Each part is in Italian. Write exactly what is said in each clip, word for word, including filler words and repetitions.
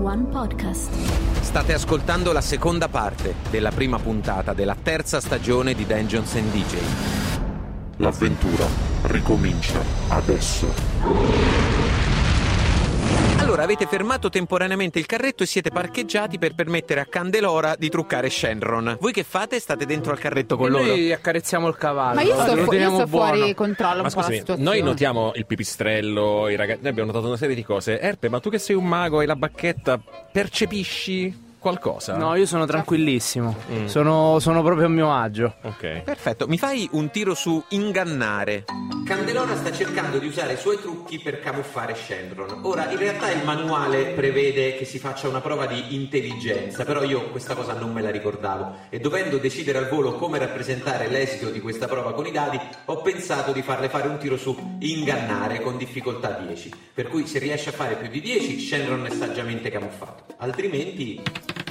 One Podcast. State ascoltando la seconda parte della prima puntata della terza stagione di Dungeons and D J. L'avventura ricomincia adesso. Allora, avete fermato temporaneamente il carretto e siete parcheggiati per permettere a Candelora di truccare Shenron. Voi che fate? State dentro al carretto con e loro? Noi accarezziamo il cavallo. Ma io sto, lo fu- io sto fuori buono. controllo Ma un po' la scusami, situazione. noi notiamo il pipistrello, i ragazzi, noi abbiamo notato una serie di cose. Erpe, ma tu che sei un mago e la bacchetta, percepisci qualcosa? No, io sono tranquillissimo. Mm. Sono, sono proprio a mio agio. Ok. Perfetto, mi fai un tiro su ingannare. Candelora sta cercando di usare i suoi trucchi per camuffare Shenron. Ora, in realtà il manuale prevede che si faccia una prova di intelligenza, però io questa cosa non me la ricordavo e dovendo decidere al volo come rappresentare l'esito di questa prova con i dadi, ho pensato di farle fare un tiro su ingannare con difficoltà dieci. Per cui se riesce a fare più di dieci, Shenron è saggiamente camuffato. Altrimenti...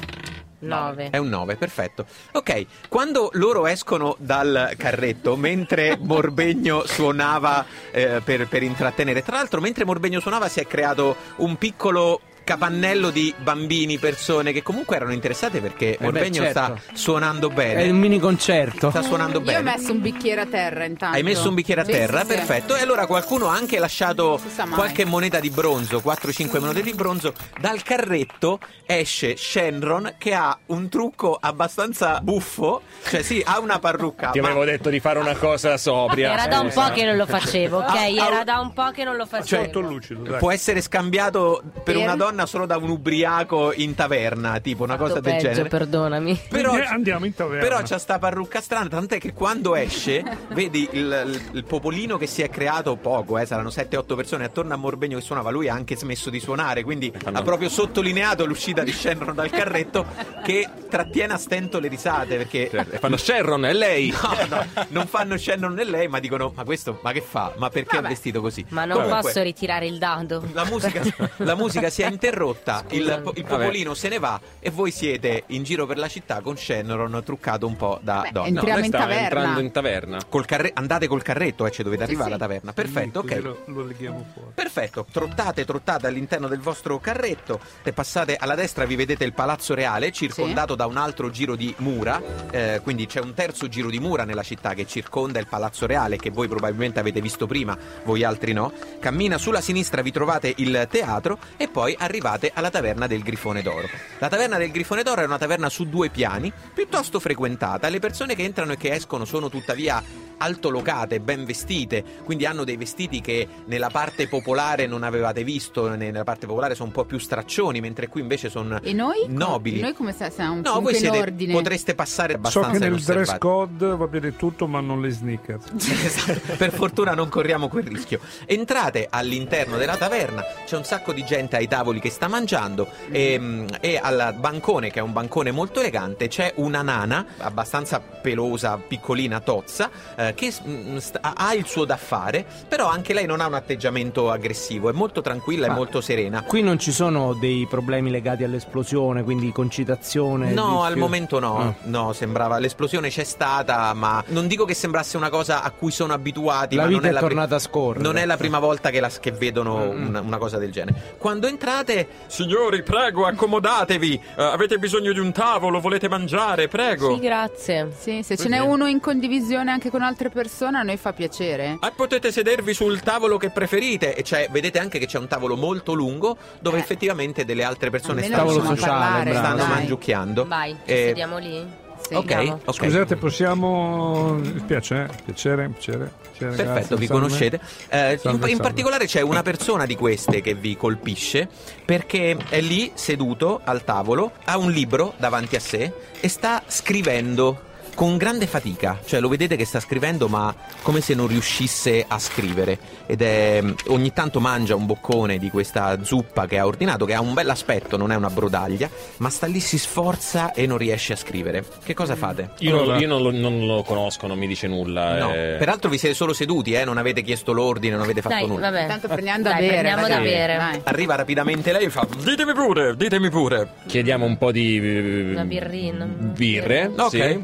nove. È un nove, perfetto. Ok, quando loro escono dal carretto, mentre Morbegno suonava eh, per, per intrattenere, tra l'altro mentre Morbegno suonava si è creato un piccolo capannello di bambini, persone che comunque erano interessate perché beh, Morbegno certo. sta suonando bene. È un mini concerto. Sta suonando bene. Io ho messo un bicchiere a terra intanto. Hai messo un bicchiere a Sì, terra, sì, sì. perfetto. E allora qualcuno ha anche lasciato Si sa mai. qualche moneta di bronzo, quattro cinque monete di bronzo. Dal carretto esce Shenron che ha un trucco abbastanza buffo. Cioè sì, ha una parrucca. Ti ma- avevo detto di fare una cosa sobria. Era da un Eh, po' che non lo facevo, ok? Ah, ah, Era da un po' che non lo facevo. Molto lucido, dai. Può essere scambiato per Per? una donna solo da un ubriaco in taverna, tipo una cosa del Peggio, genere. perdonami. Però, Quindi andiamo in taverna. però c'ha sta parrucca strana, tant'è che quando esce, vedi il, il- il popolino che si è creato poco, eh, saranno sette otto persone attorno a Morbegno che suonava, lui ha anche smesso di suonare, quindi ha proprio sottolineato l'uscita di Shenron dal carretto che trattiene a stento le risate, perché... Certo, e fanno Shenron, è lei. No, no, non fanno Shenron né lei, ma dicono, ma questo, ma che fa? Ma perché Vabbè. è vestito così? Ma non Comunque, posso ritirare il dado. la musica, la musica si è interrotta, il, il popolino se ne va e voi siete in giro per la città con Shenron truccato un po' da Beh, donna. entriamo noi in stavamo taverna. entrando in taverna. Col carre- andate col carretto, eh, ci dovete Sì, arrivare sì. alla taverna. Perfetto, Così ok. Lo, lo leghiamo fuori. Perfetto, trottate, trottate all'interno del vostro carretto e passate alla destra, vi vedete il Palazzo Reale circondato da un altro giro di mura, eh, quindi c'è un terzo giro di mura nella città che circonda il Palazzo Reale che voi probabilmente avete visto prima, voi altri no. Cammina sulla sinistra, vi trovate il teatro e poi arrivate alla taverna del Grifone d'Oro. La taverna del Grifone d'Oro è una taverna su due piani, piuttosto frequentata. Le persone che entrano e che escono sono tuttavia altolocate, ben vestite, quindi hanno dei vestiti che nella parte popolare non avevate visto, nella parte popolare sono un po' più straccioni, mentre qui invece sono E noi? nobili. Noi come se- siamo No, comunque voi in siete, ordine. potreste passare So abbastanza che nel inosservati. dress code va bene tutto, ma non le sneakers. Esatto. Per fortuna non corriamo quel rischio. Entrate all'interno della taverna, c'è un sacco di gente ai tavoli che sta mangiando e, e al bancone, che è un bancone molto elegante, c'è una nana abbastanza pelosa, piccolina, tozza, eh, che mm, sta- ha il suo da fare, però anche lei non ha un atteggiamento aggressivo, è molto tranquilla e Ma- molto serena. Qui non ci sono dei problemi legati all'esplosione, quindi concitazione? No, di- al momento no, Ah. no, sembrava, l'esplosione c'è stata, ma non dico che sembrasse una cosa a cui sono abituati, La ma vita non è, è la pri- tornata a scorrere. non è la prima volta che, la, che vedono Mm. una, una cosa del genere. Quando entrate, signori, prego, accomodatevi, eh, avete bisogno di un tavolo, volete mangiare, prego. Sì, grazie. Sì, se ce n'è uno in condivisione anche con altre persone a noi fa piacere. Ah, potete sedervi sul tavolo che preferite, e c'è, vedete anche che c'è un tavolo molto lungo dove Eh. effettivamente delle altre persone Almeno stanno, Tavolo riusciamo a sociale, parlare, stanno bravo. dai. mangiucchiando. Vai, ci Eh, sediamo lì? Sì. ok, Andiamo. ok. Scusate, possiamo... Piacere, piacere, piacere. piacere Perfetto, grazie, vi salve. conoscete. Eh, in, Salve, in salve. particolare c'è una persona di queste che vi colpisce perché è lì seduto al tavolo, ha un libro davanti a sé e sta scrivendo con grande fatica, cioè lo vedete che sta scrivendo ma come se non riuscisse a scrivere, ed è ogni tanto mangia un boccone di questa zuppa che ha ordinato, che ha un bel aspetto, non è una brodaglia, ma sta lì, si sforza e non riesce a scrivere. Che cosa fate? Io, non, Allora. io non, lo, non lo conosco, non mi dice nulla. No, eh. peraltro vi siete solo seduti, eh, non avete chiesto l'ordine, non avete fatto Dai, nulla. vabbè. Tanto prendiamo da Dai, bere. prendiamo da ragazzi. bere. Dai. Arriva rapidamente lei e fa: ditemi pure, ditemi pure. Chiediamo un po' di... Una birrina. Birre, Ok, sì. posso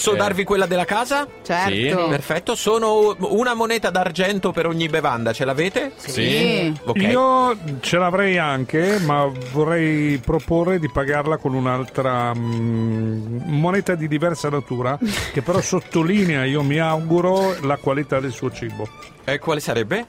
Posso darvi quella della casa? Certo. Sì. Perfetto, sono una moneta d'argento per ogni bevanda, ce l'avete? Sì. Ok. Io ce l'avrei anche, ma vorrei proporre di pagarla con un'altra mm, moneta di diversa natura, che però sottolinea, io mi auguro, la qualità del suo cibo. E quale sarebbe?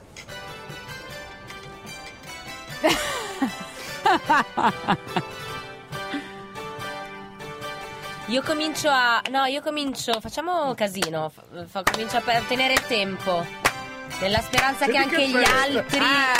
Io comincio a... No, io comincio... Facciamo casino. Fa, fa- comincio a per- tenere il tempo. Nella speranza che anche gli altri...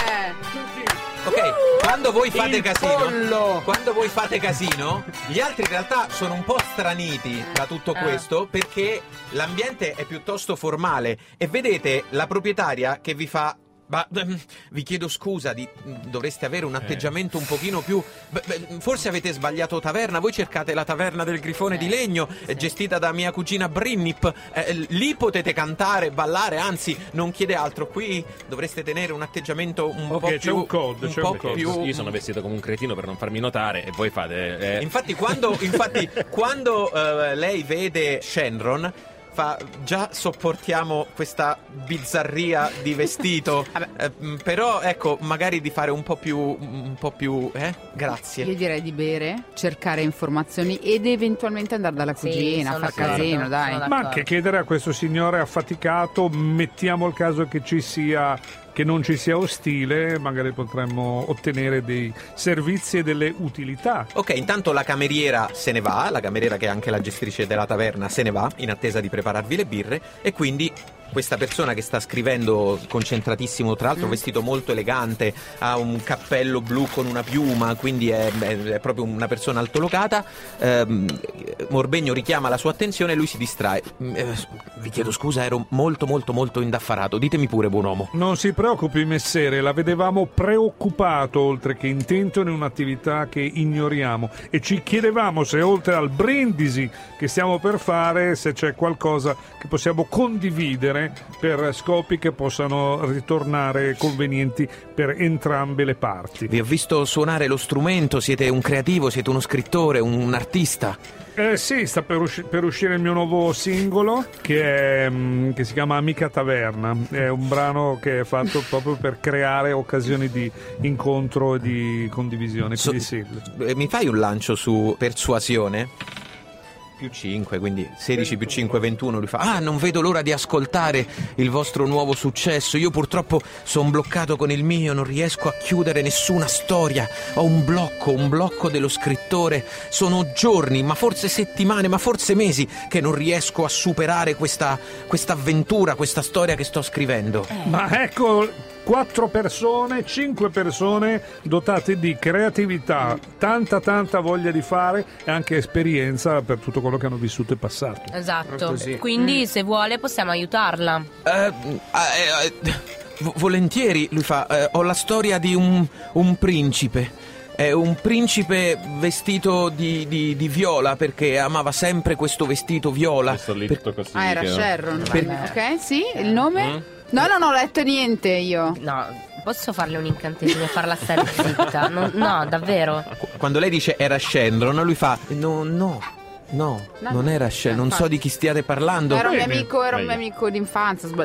Ok, quando voi fate il casino, pollo. quando voi fate casino, gli altri in realtà sono un po' straniti da tutto Ah. questo, perché l'ambiente è piuttosto formale e vedete la proprietaria che vi fa: ma ehm, vi chiedo scusa, di, dovreste avere un atteggiamento un pochino più... beh, beh, forse avete sbagliato taverna, voi cercate la taverna del Grifone di Legno, eh, gestita da mia cugina Brinnip, eh, lì potete cantare, ballare, anzi non chiede altro, qui dovreste tenere un atteggiamento un Ok, po' c'è più... un code, c'è po' un code. più... Io sono vestito come un cretino per non farmi notare e voi fate... eh, Infatti quando, infatti, quando eh, lei vede Shenron fa: già sopportiamo questa bizzarria di vestito, eh, mh, però ecco, magari di fare un po' più un po' più eh? Grazie. Io direi di bere, cercare informazioni ed eventualmente andare dalla Sì, cugina, sono far d'accordo, casino, dai. sono Ma anche chiedere a questo signore affaticato, mettiamo il caso che ci sia, che non ci sia ostile, magari potremmo ottenere dei servizi e delle utilità. Ok, intanto la cameriera se ne va, la cameriera che è anche la gestrice della taverna se ne va in attesa di prepararvi le birre, e quindi questa persona che sta scrivendo, concentratissimo, tra l'altro vestito molto elegante, ha un cappello blu con una piuma, quindi è, è- è proprio una persona altolocata. ehm, Morbegno richiama la sua attenzione e lui si distrae. Mm, eh, vi chiedo scusa, ero molto molto molto indaffarato, ditemi pure, buon uomo. Non si preoccupi, messere, la vedevamo preoccupato oltre che intento in un'attività che ignoriamo, e ci chiedevamo se oltre al brindisi che stiamo per fare, se c'è qualcosa che possiamo condividere per scopi che possano ritornare convenienti per entrambe le parti. Vi ho visto suonare lo strumento, siete un creativo, siete uno scrittore, un, un artista. Eh sì, sta per, usci- per uscire il mio nuovo singolo che, è, mm, che si chiama Amica Taverna. È un brano che è fatto proprio per creare occasioni di incontro e di condivisione. So- Quindi sì. Eh, Mi fai un lancio su persuasione? Più cinque, quindi sedici più cinque, ventuno. Lui fa: ah, non vedo l'ora di ascoltare il vostro nuovo successo. Io purtroppo sono bloccato con il mio, non riesco a chiudere nessuna storia. Ho un blocco, un blocco dello scrittore. Sono giorni, ma forse settimane, ma forse mesi che non riesco a superare questa questa avventura, questa storia che sto scrivendo. Ma ecco, quattro persone, cinque persone dotate di creatività, tanta tanta voglia di fare e anche esperienza per tutto quello che hanno vissuto e passato. Esatto. Così. Quindi se vuole possiamo aiutarla. Eh, eh, eh, vo- volentieri, lui fa: eh, ho la storia di un, un principe. È un principe vestito di, di, di viola, perché amava sempre questo vestito viola. questo litto così. Ah, era che- Sherron. Per- Ok, sì, il nome? No, no, non ho letto niente io. No, posso farle un incantesimo e farla stare zitta? Non- no, davvero. Quando lei dice era Shenron, lui fa: no, no, no, No, non era Shenron, non so di chi stiate parlando. Era un mio Bene, amico, era un mio meglio. amico d'infanzia. sbag-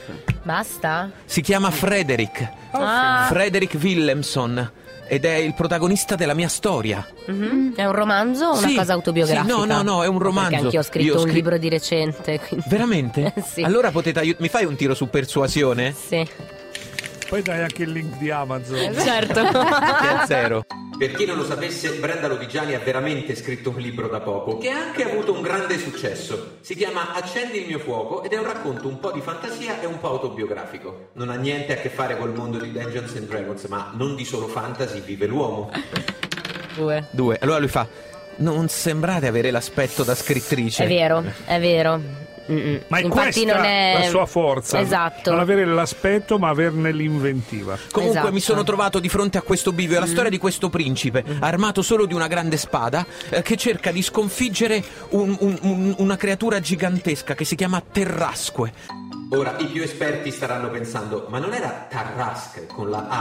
Basta? Si chiama Frederick, Ah, Frederick Willemson, ed è il protagonista della mia storia. mhm. È un romanzo o una Sì, cosa autobiografica? sì, no, no, no, è un romanzo. Perché anch'io ho scritto Io un scri- libro di recente, quindi... Veramente? Sì. Allora potete aiutare. Mi fai un tiro su persuasione? Sì, Poi dai anche il link di Amazon. certo. Che è zero. Per chi non lo sapesse, Brenda Lodigiani ha veramente scritto un libro da poco, che ha anche avuto un grande successo. Si chiama Accendi il mio fuoco ed è un racconto un po' di fantasia e un po' autobiografico. Non ha niente a che fare col mondo di Dungeons and Dragons, ma non di solo fantasy vive l'uomo. Due. Due. Allora lui fa: non sembrate avere l'aspetto da scrittrice. È vero, è vero. Mm-mm. Ma è Infatti questa non è la sua forza. Esatto. Non avere l'aspetto, ma averne l'inventiva. Comunque Esatto. mi sono trovato di fronte a questo bivio, è la storia di questo principe, armato solo di una grande spada, eh, che cerca di sconfiggere un- un- un- una creatura gigantesca che si chiama Terrasque. Ora, i più esperti staranno pensando: ma non era Tarrasque con la A,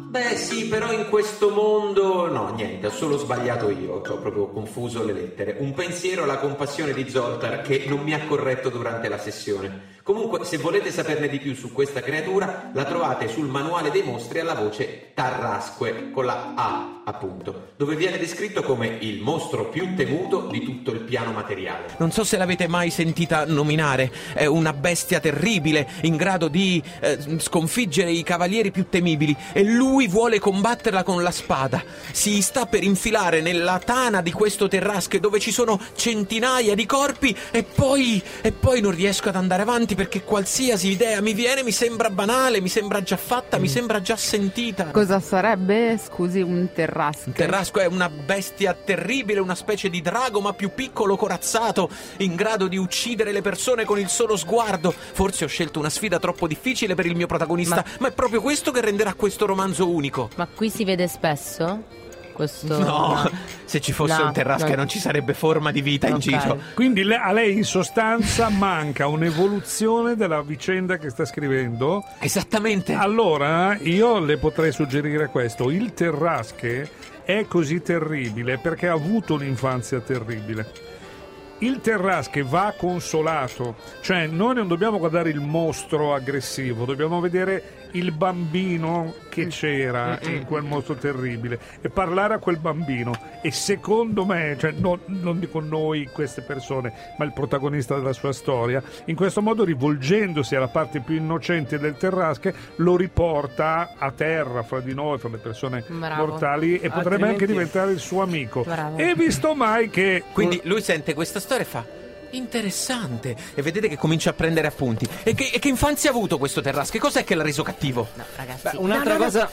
beh sì, però in questo mondo... No, niente, ho solo sbagliato io, ho proprio confuso le lettere. Un pensiero alla compassione di Zoltar che non mi ha corretto durante la sessione. Comunque, se volete saperne di più su questa creatura, la trovate sul manuale dei mostri alla voce Tarrasque, con la A, appunto, dove viene descritto come il mostro più temuto di tutto il piano materiale. Non so se l'avete mai sentita nominare, è una bestia terribile, in grado di eh, sconfiggere i cavalieri più temibili, e lui vuole combatterla con la spada. Si sta per infilare nella tana di questo Tarrasque dove ci sono centinaia di corpi, e poi, e poi non riesco ad andare avanti perché qualsiasi idea mi viene mi sembra banale, mi sembra già fatta, mm. mi sembra già sentita. Cosa sarebbe, scusi, un Tarrasque? Un Tarrasque è una bestia terribile, una specie di drago ma più piccolo, corazzato, in grado di uccidere le persone con il solo sguardo. Forse ho scelto una sfida troppo difficile per il mio protagonista, ma, ma è proprio questo che renderà questo romanzo unico. Ma qui si vede spesso? Questo... No, se ci fosse no, un Tarrasque no. non ci sarebbe forma di vita in Okay. giro. Quindi le- a lei in sostanza manca un'evoluzione della vicenda che sta scrivendo. Esattamente. Allora io le potrei suggerire questo: il Tarrasque è così terribile perché ha avuto un'infanzia terribile. Il Tarrasque va consolato, cioè noi non dobbiamo guardare il mostro aggressivo, dobbiamo vedere il bambino che c'era in quel mostro terribile e parlare a quel bambino. E secondo me, cioè non, non dico noi, queste persone, ma il protagonista della sua storia, in questo modo, rivolgendosi alla parte più innocente del Tarrasque, lo riporta a terra fra di noi, fra le persone Bravo. mortali, e potrebbe Altrimenti- anche diventare il suo amico. Bravo. E visto mai che Quindi lui sente questa storia e fa: interessante. E vedete che comincia a prendere appunti. E che, e che infanzia ha avuto questo Tarrasque? Cos'è che l'ha reso cattivo? No, ragazzi. Beh, un'altra No, no, no. cosa.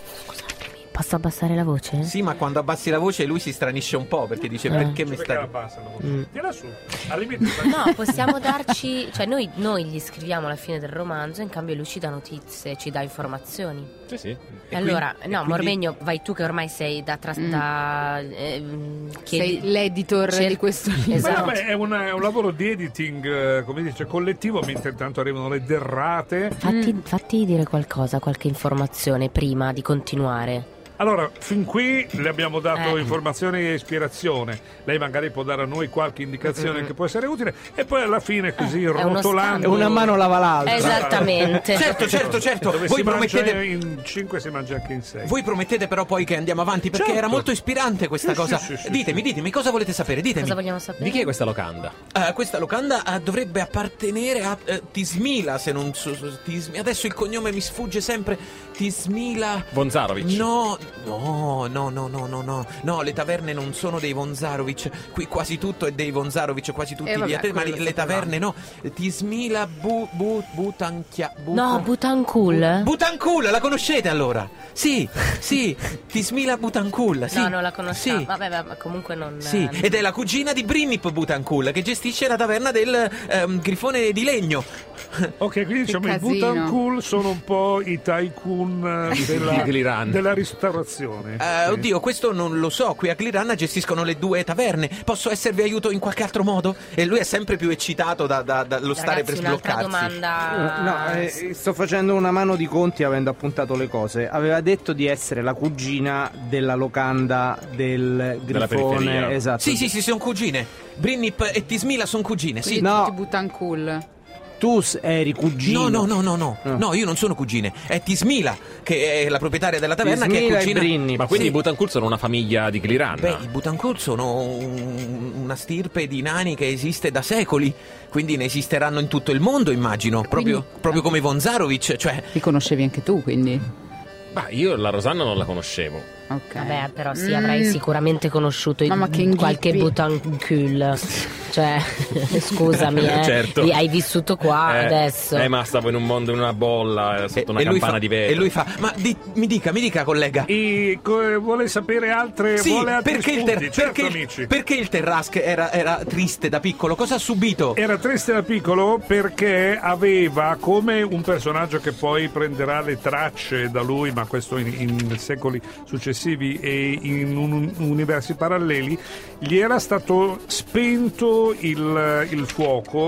Posso abbassare la voce? Sì, ma quando abbassi la voce lui si stranisce un po' perché dice: Eh. perché mi perché la stai... passano? Mm. Tira su. Al limite, No, possiamo darci... Cioè noi, noi gli scriviamo alla fine del romanzo, in cambio lui ci dà notizie, ci dà informazioni. Sì, sì. E allora, quindi- no, e quindi- Mormegno, vai tu che ormai sei da... Tras- Mm. da ehm, chiedi- Sei l'editor Cer- di questo libro. Beh, Esatto. vabbè, è, una- è un lavoro di editing, eh, come dice, collettivo, mentre intanto arrivano le derrate. Fatti, fatti dire qualcosa, qualche informazione prima di continuare. Allora, fin qui le abbiamo dato Eh. informazioni e ispirazione. Lei magari può dare a noi qualche indicazione che può essere utile, e poi alla fine, così Eh, è uno rotolando. scambio. Una mano lava l'altra. Esattamente. Certo, certo, certo. Dove Voi si mangia promettete... in cinque, si mangia anche in sei. Voi promettete però poi che andiamo avanti, perché Certo. era molto ispirante questa Sì, cosa. sì, sì, sì, ditemi, sì. ditemi, cosa volete sapere? Ditemi. Cosa vogliamo sapere? Di chi è questa locanda? Eh, questa locanda eh, dovrebbe appartenere a eh, Tismila, se non so, so- Tismi- adesso il cognome mi sfugge sempre. Tismila. Vonzarovic. No, no, no, no, no, no, no. No, le taverne non sono dei Vonzarovic. Qui quasi tutto è dei Vonzarovic, quasi tutti Eh, vabbè, gli altri, ma quello le, lo le sapevamo. taverne no. Tismila bu, bu, Butanchia. Bu- No, Butancul. Butancul, la conoscete allora? Sì, sì, Tismila Butancul, sì. No, non la conosciamo. Sì. Vabbè, vabbè, ma comunque non... Sì, ed è la cugina di Brinnip Butancul, che gestisce la taverna del ehm, Grifone di Legno. Ok, quindi diciamo i casino. Butancul sono un po' i tycoon eh, della, Di Gliran. della ristorazione. Eh, Sì. oddio, questo non lo so. Qui a Gliran gestiscono le due taverne. Posso esservi aiuto in qualche altro modo? E lui è sempre più eccitato da- da- dallo stare Ragazzi, per un'altra sbloccarsi. domanda. No, eh, sto facendo una mano di conti avendo appuntato le cose. Aveva detto di essere la cugina della locanda del Della grifone. periferia. Esatto. Sì, sì, sì, sono cugine. Brinnip e Tismila sono cugine, sì. Quindi No. tutti Butancul. Tu s- eri cugino. No, no, no, no, no, No. no, io non sono cugine. È Tismila, che è la proprietaria della taverna, che Tismila è e cugina. Brinni. Ma quindi Sì. i Butancul sono una famiglia di Gliran? Beh, i Butancur sono un- una stirpe di nani che esiste da secoli, quindi ne esisteranno in tutto il mondo, immagino, proprio, Quindi- proprio come Vonzarovic, cioè... Li conoscevi anche tu, quindi. Ma io la Rosanna non la conoscevo. Ok. Vabbè, però sì, Mm. avrai sicuramente conosciuto i- Mamma, che qualche inghippi. Butancul. Cioè, scusami, eh. Certo. Vi- Hai vissuto qua Eh, adesso. Eh, ma stavo in un mondo, in una bolla, eh, sotto una lui campana fa, di vetro. e lui fa, ma di- mi dica, mi dica collega. E co- vuole sapere altre, Sì, vuole altri perché il, spunti? ter- Certo, perché, amici. perché il Tarrasque era, era triste da piccolo? Cosa ha subito? Era triste da piccolo perché aveva, come un personaggio che poi prenderà le tracce da lui, ma questo in, in secoli successivi e in un- universi paralleli, gli era stato spento il, il fuoco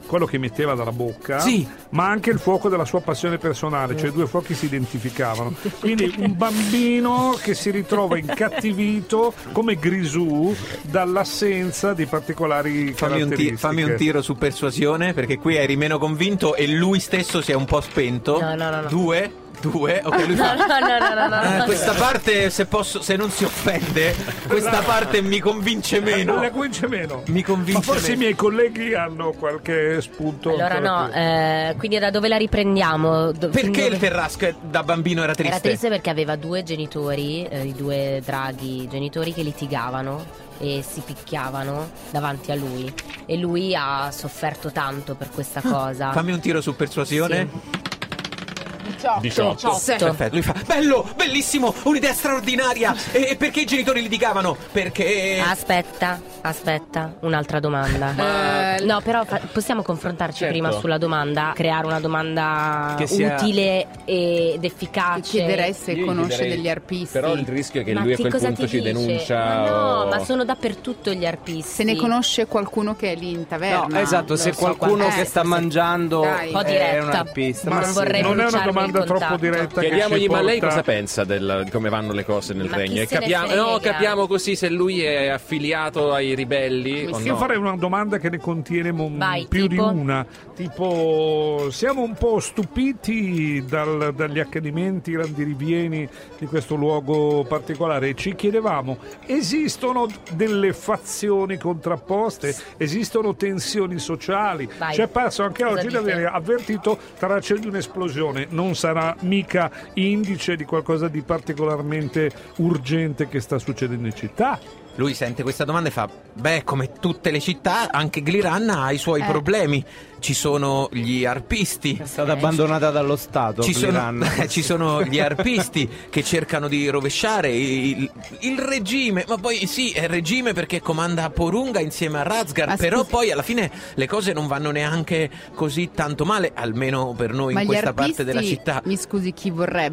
quello che metteva dalla bocca, sì, ma anche il fuoco della sua passione personale, cioè i due fuochi si identificavano. Quindi un bambino che si ritrova incattivito come Grisù dall'assenza di particolari fammi un, ti- fammi un tiro su persuasione, perché qui eri meno convinto e lui stesso si è un po' spento. No, no, no, no. Due? Due? Ok, lui fa. No, no, no, no, no, no. Eh, questa parte, se posso, se non si offende, questa parte mi convince meno. La convince meno. Mi convince Ma forse meno. i miei colleghi hanno qualche spunto. Allora no, eh, quindi da dove la riprendiamo? Do- Perché dove... il Terrasque da bambino era triste? Era triste perché aveva due genitori, eh, i due draghi genitori che litigavano e si picchiavano davanti a lui, e lui ha sofferto tanto per questa cosa. Fammi un tiro su persuasione. Sì. diciotto. Perfetto, lui fa: bello, bellissimo, un'idea straordinaria. E, e perché i genitori litigavano? Perché Aspetta, aspetta, un'altra domanda. Ma- No, però fa- possiamo confrontarci Certo. prima sulla domanda, creare una domanda Che sia- utile ed Ti efficace. chiederei se Io gli conosce chiederei- degli arpisti. Però il rischio è che Ma lui a che quel cosa punto ti ci dice? denuncia. Ma no, o- ma sono dappertutto gli arpisti. Se ne conosce qualcuno che è lì in taverna. No, esatto, Non se so qualcuno qual- che eh, sta forse- mangiando Dai. Un po' è diretta. un arpista. Ma Ma non sì. vorrei non è una bruciarmi domanda il troppo contatto. diretta che Chiediamogli, ci ma lei porta- cosa pensa del, di come vanno le cose nel Ma regno? chi E se ne capiamo, frega? no, capiamo così se lui è affiliato ai ribelli o Io no. farei una domanda che ne contiene mo- Vai, più tipo? di una. Tipo, siamo un po' stupiti dal- dagli accadimenti, grandi ripieni di questo luogo particolare. Ci chiedevamo, esistono delle fazioni contrapposte? Esistono tensioni sociali? Vai. C'è parso anche Cosa oggi di dite? avere avvertito tracce di un'esplosione. Non sarà mica indice di qualcosa di particolarmente urgente che sta succedendo in città? Lui sente questa domanda e fa: beh, come tutte le città, anche Gliranna ha i suoi Eh. problemi. Ci sono gli arpisti. È stata abbandonata dallo Stato. Ci sono, Gliranna. ci sono gli arpisti che cercano di rovesciare il, il regime, ma poi sì, è il regime perché comanda Porunga insieme a Razgar, Ma però scusi- poi alla fine le cose non vanno neanche così tanto male, almeno per noi Ma in gli questa arpisti, parte della città. mi scusi, chi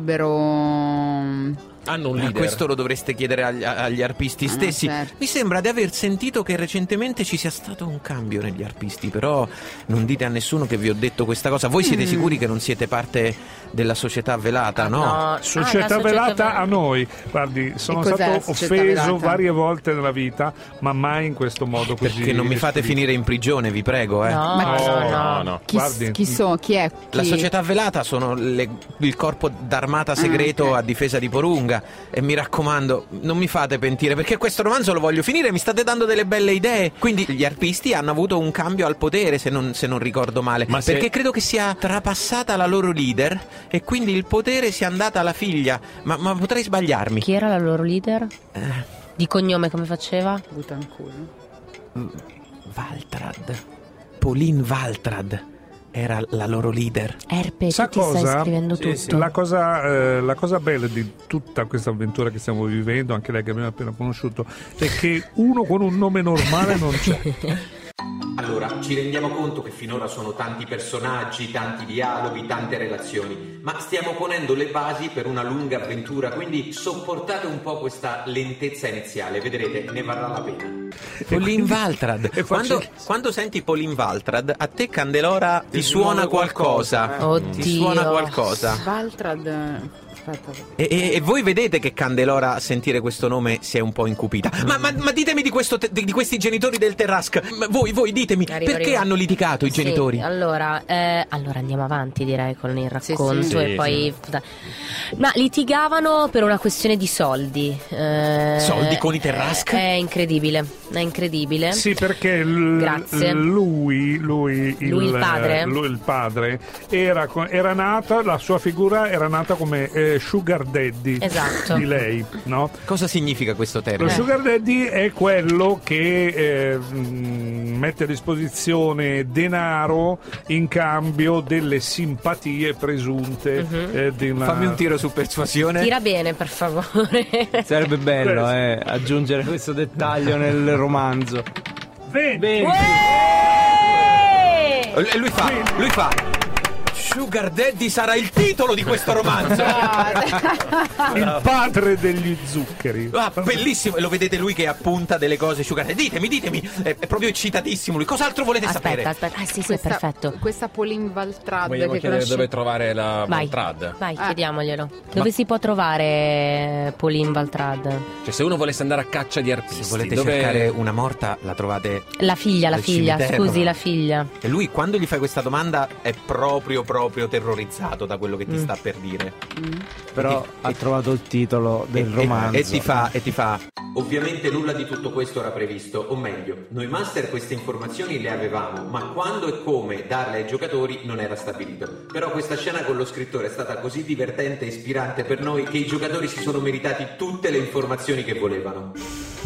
vorrebbero? Hanno un Ma leader. questo lo dovreste chiedere agli, agli arpisti Ah, no, stessi. certo. Mi sembra di aver sentito che recentemente ci sia stato un cambio negli arpisti, però non dite a nessuno che vi ho detto questa cosa. Voi siete Mm. sicuri che non siete parte della società velata, no? No. Società Ah, la velata società a noi. Guardi, sono E cos'è stato la società offeso velata? varie volte nella vita, ma mai in questo modo così. Perché non mi fate esplicito. finire in prigione, vi prego, eh. No, Ma- no, no, no, no. Chi, Guardi. chi so, chi è? Chi... La società velata sono le- il corpo d'armata segreto Ah, ok. a difesa di Porunga. E mi raccomando, non mi fate pentire, perché questo romanzo lo voglio finire. Mi state dando delle belle idee. Quindi gli arpisti hanno avuto un cambio al potere, se non, se non ricordo male. Ma se- Perché credo che sia trapassata la loro leader e quindi il potere sia andata alla figlia. Ma, ma potrei sbagliarmi. Chi era la loro leader? Eh, Di cognome come faceva? Butanculo. Valtrad. Pauline Valtrad era la loro leader. Erpe, Sa tu ti stai cosa? scrivendo Sì, tutto. sì. La cosa, eh, la cosa bella di tutta questa avventura che stiamo vivendo, anche lei che abbiamo appena conosciuto, è che uno con un nome normale non c'è. Allora, ci rendiamo conto che finora sono tanti personaggi, tanti dialoghi, tante relazioni, ma stiamo ponendo le basi per una lunga avventura, quindi sopportate un po' questa lentezza iniziale, vedrete, ne varrà la pena. Pauline Valtrad, e faccio- quando, quando senti Pauline Valtrad, a te Candelora ti suona qualcosa, eh. Oddio. ti suona qualcosa. Valtrad. Aspetta. E, e- e voi vedete che Candelora a sentire questo nome si è un po' incupita. Ma, ma- ma ditemi di, questo te- di questi genitori del Terrasque. Ma voi, voi ditemi, Arrivo, perché arrivo. hanno litigato i Sì, genitori? allora, eh, allora andiamo avanti direi con il Sì, racconto sì. e Sì, poi... Ma litigavano per una questione di soldi. eh, Soldi con i Terrasque? È incredibile, è incredibile. Sì, perché l- Grazie. lui, lui, il, Lui il padre? lui il padre era, co- era nata, la sua figura era nata come eh, sugar daddy Esatto. di lei, no? Cosa significa questo Lo termine? sugar daddy è quello che eh, mh, mette a disposizione denaro in cambio delle simpatie presunte eh, di una... Fammi un tiro su persuasione. Tira bene, per favore. Sarebbe bello eh, aggiungere questo dettaglio nel romanzo. Vedi? Vedi? E lui fa, lui fa. Sugar Daddy sarà il titolo di questo romanzo. Il padre degli zuccheri. Ah, bellissimo, e lo vedete lui che appunta delle cose Sugar Daddy. Ditemi, ditemi, è, è proprio eccitatissimo lui. Cos'altro volete Aspetta, sapere? aspetta. Ah, sì, sì, questa, perfetto. Questa Pauline Valtrad Vogliamo che chiedere conosci- dove trovare la Vai, Valtrad? vai, Ah. chiediamoglielo. Dove si può trovare Pauline Valtrad? Cioè, se uno volesse andare a caccia di artisti, Se volete dove... cercare una morta, la trovate. La figlia, la Al figlia, cimitero. scusi, la figlia. E lui, quando gli fai questa domanda, è proprio, proprio terrorizzato da quello che ti sta per dire. Però E ti- ha e- trovato il titolo del e, romanzo. E, e ti fa, e ti fa. Ovviamente nulla di tutto questo era previsto, o meglio, noi master queste informazioni le avevamo, ma quando e come darle ai giocatori non era stabilito. Però questa scena con lo scrittore è stata così divertente e ispirante per noi che i giocatori si sono meritati tutte le informazioni che volevano.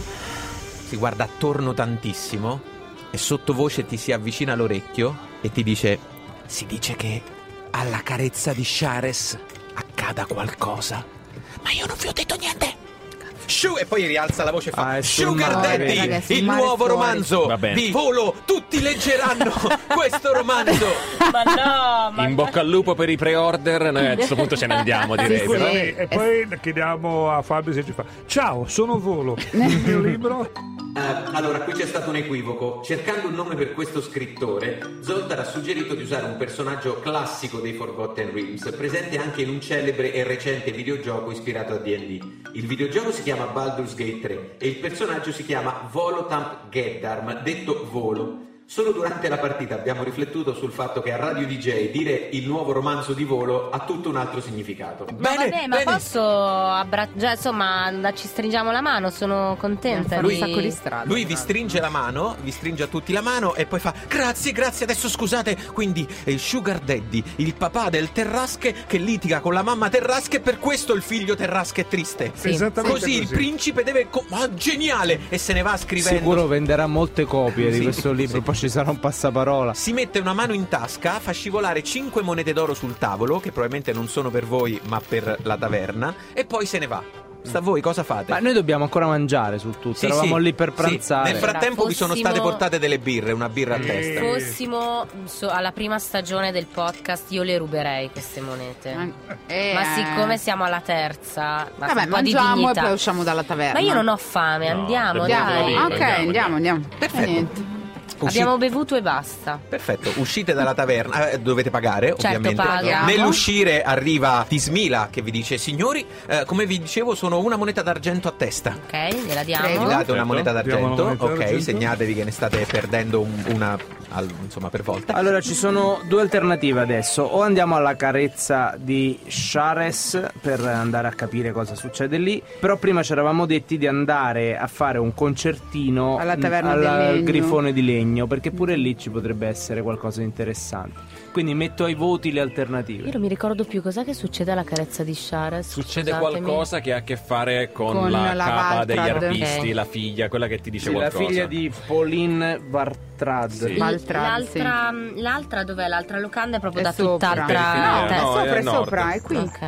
Si guarda attorno tantissimo e sottovoce ti si avvicina all'orecchio e ti dice: si dice che alla carezza di Shares accada qualcosa, ma io non vi ho detto niente. Shu- e poi rialza la voce e fa: Ah, è sul Sugar mare. Daddy, Ragazzi, il il mare nuovo fuori. romanzo Va bene. di Volo, tutti leggeranno questo romanzo. Ma no, ma In bocca al lupo per i pre-order, noi a questo punto ce ne andiamo, direi. Sì, sì. però. E, e poi chiediamo a Fabio se ci fa: ciao, sono Volo. Il mio libro. Eh, allora, qui c'è stato un equivoco. Cercando un nome per questo scrittore, Zoltar ha suggerito di usare un personaggio classico dei Forgotten Realms, presente anche in un celebre e recente videogioco ispirato a D and D. Il videogioco si chiama Baldur's Gate tre e il personaggio si chiama Volotamp Geddarm, detto Volo. Solo durante la partita abbiamo riflettuto sul fatto che a Radio D J dire il nuovo romanzo di Volo ha tutto un altro significato. Ma vabbè, ma posso abbracciare, insomma, da- ci stringiamo la mano, sono contenta. Lui di... un sacco di strada. Lui vi stringe la mano, vi stringe a tutti la mano e poi fa: grazie, grazie, adesso scusate. Quindi è il Sugar Daddy, il papà del Terrasche che litiga con la mamma Terrasche, per questo il figlio Terrasche è triste. Sì. Esattamente Così il principe deve co- ah, geniale, e se ne va scrivendo. Sicuro venderà molte copie di Sì, questo libro, sì. poi ci sarà un passaparola. Si mette una mano in tasca, fa scivolare cinque monete d'oro sul tavolo, che probabilmente non sono per voi ma per la taverna, e poi se ne va. Sta a voi, cosa fate? Ma noi dobbiamo ancora mangiare su tutto. Sì, Eravamo sì, lì per sì. pranzare. Nel frattempo vi sono Fossimo- state portate delle birre, una birra a Sì. testa. Fossimo so- alla prima stagione del podcast, io le ruberei queste monete. Eh, Ma siccome siamo alla terza, basta Vabbè, un po' di mangiamo e dignità. poi usciamo dalla taverna. Ma io non ho fame, No, andiamo, dobbiamo dai. lì. Ah, ok, Andiamo, andiamo, andiamo. Perfetto. Eh, niente. Usci- Abbiamo bevuto e basta. Perfetto, uscite dalla taverna, eh, dovete pagare Certo, ovviamente. paghiamo. Nell'uscire arriva Tismila che vi dice: signori, eh, come vi dicevo sono una moneta d'argento a testa. Ok, gliela Vi diamo. Prego. date una Certo. moneta Diamo d'argento, una moneta ok, d'argento. segnatevi che ne state perdendo un- una al- insomma per volta. Allora ci sono due alternative adesso: o andiamo alla carezza di Shares per andare a capire cosa succede lì, però prima ci eravamo detti di andare a fare un concertino Alla taverna al del legno. Grifone di Legno, perché pure lì ci potrebbe essere qualcosa di interessante. Quindi metto ai voti le alternative. Io non mi ricordo più cos'è che succede alla carezza di Shares. Succede Scusatemi. qualcosa che ha a che fare con, Con la, la capa degli Valtrad. artisti, Ok. la figlia, quella che ti dice Sì, la qualcosa. figlia di Pauline Vartrad. Sì. L- Valtrad, l'altra, l'altra dov'è? L'altra locanda è proprio È da sopra. tutt'altra. No, No, è no, sopra, è è a nord. sopra, è qui. Ok.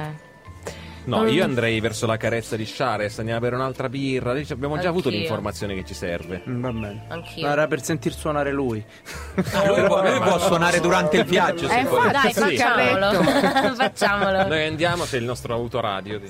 No, io andrei verso la carezza di Shares, andiamo a bere un'altra birra. Lì abbiamo già avuto Anch'io. l'informazione che ci serve. Mm, Va bene. Anch'io. No, era per sentir suonare lui. Ah, lui può, lui può suonare durante il viaggio. Eh, se vuole. infatti, Dai, sul facciamolo. carretto. Facciamolo. Noi andiamo, c'è il nostro autoradio.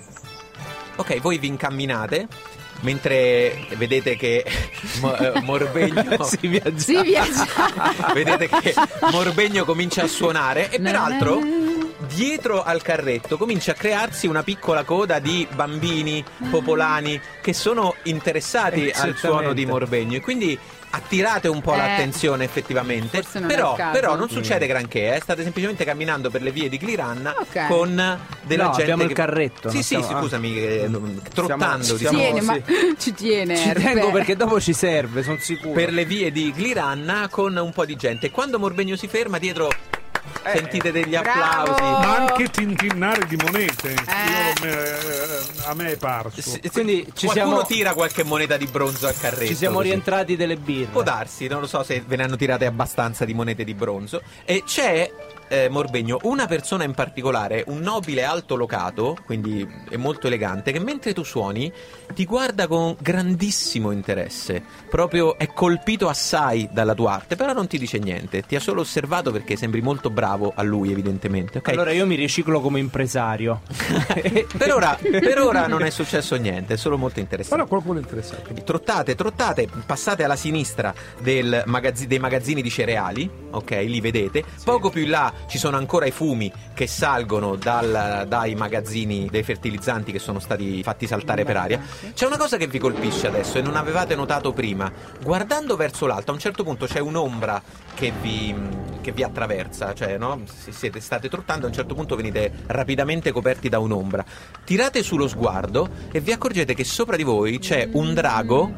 Ok, voi vi incamminate mentre vedete che Mo- eh, Morbegno si viaggia. Sì, viaggia. vedete che Morbegno comincia a suonare e peraltro dietro al carretto comincia a crearsi una piccola coda di bambini popolani che sono interessati al suono di Morbegno e quindi attirate un po' Eh, l'attenzione effettivamente. forse non è Però, il caso. però non succede granché, eh. State semplicemente camminando per le vie di Gliranna Ok. con della No, gente abbiamo che... il carretto, Sì, non sì, stiamo- sì, ah. scusami, eh, non- trottando Stiamo- diciamo, Tiene, sì. ma ci tiene. Ci Erpe. tengo perché dopo ci serve, sono sicuro. per le vie di Gliranna con un po' di gente. E quando Morbegno si ferma dietro sentite degli bravo! applausi. Ma anche tintinnare di monete. Eh. Io, eh, a me è parso. S- s- Quindi ci qualcuno siamo- tira qualche moneta di bronzo al carretto. Ci siamo così. rientrati delle birre. Può darsi, non lo so se ve ne hanno tirate abbastanza di monete di bronzo. E c'è, eh, Morbegno, una persona in particolare, un nobile alto locato, quindi è molto elegante, che mentre tu suoni ti guarda con grandissimo interesse. Proprio è colpito assai dalla tua arte, però non ti dice niente. Ti ha solo osservato perché sembri molto bravo a lui, evidentemente. Okay? Allora io mi riciclo come impresario. per, ora, per ora non è successo niente, è solo molto interessante. Però qualcuno è interessato. Quindi trottate, trottate, passate alla sinistra del magazzi- dei magazzini di cereali, ok, li vedete. Poco più in là ci sono ancora i fumi che salgono dal, dai magazzini dei fertilizzanti che sono stati fatti saltare per aria. C'è una cosa che vi colpisce adesso e non avevate notato prima. Guardando verso l'alto, a un certo punto c'è un'ombra che vi, che vi attraversa, cioè, no? Se siete, state trottando, a un certo punto venite rapidamente coperti da un'ombra. Tirate sullo sguardo e vi accorgete che sopra di voi c'è un drago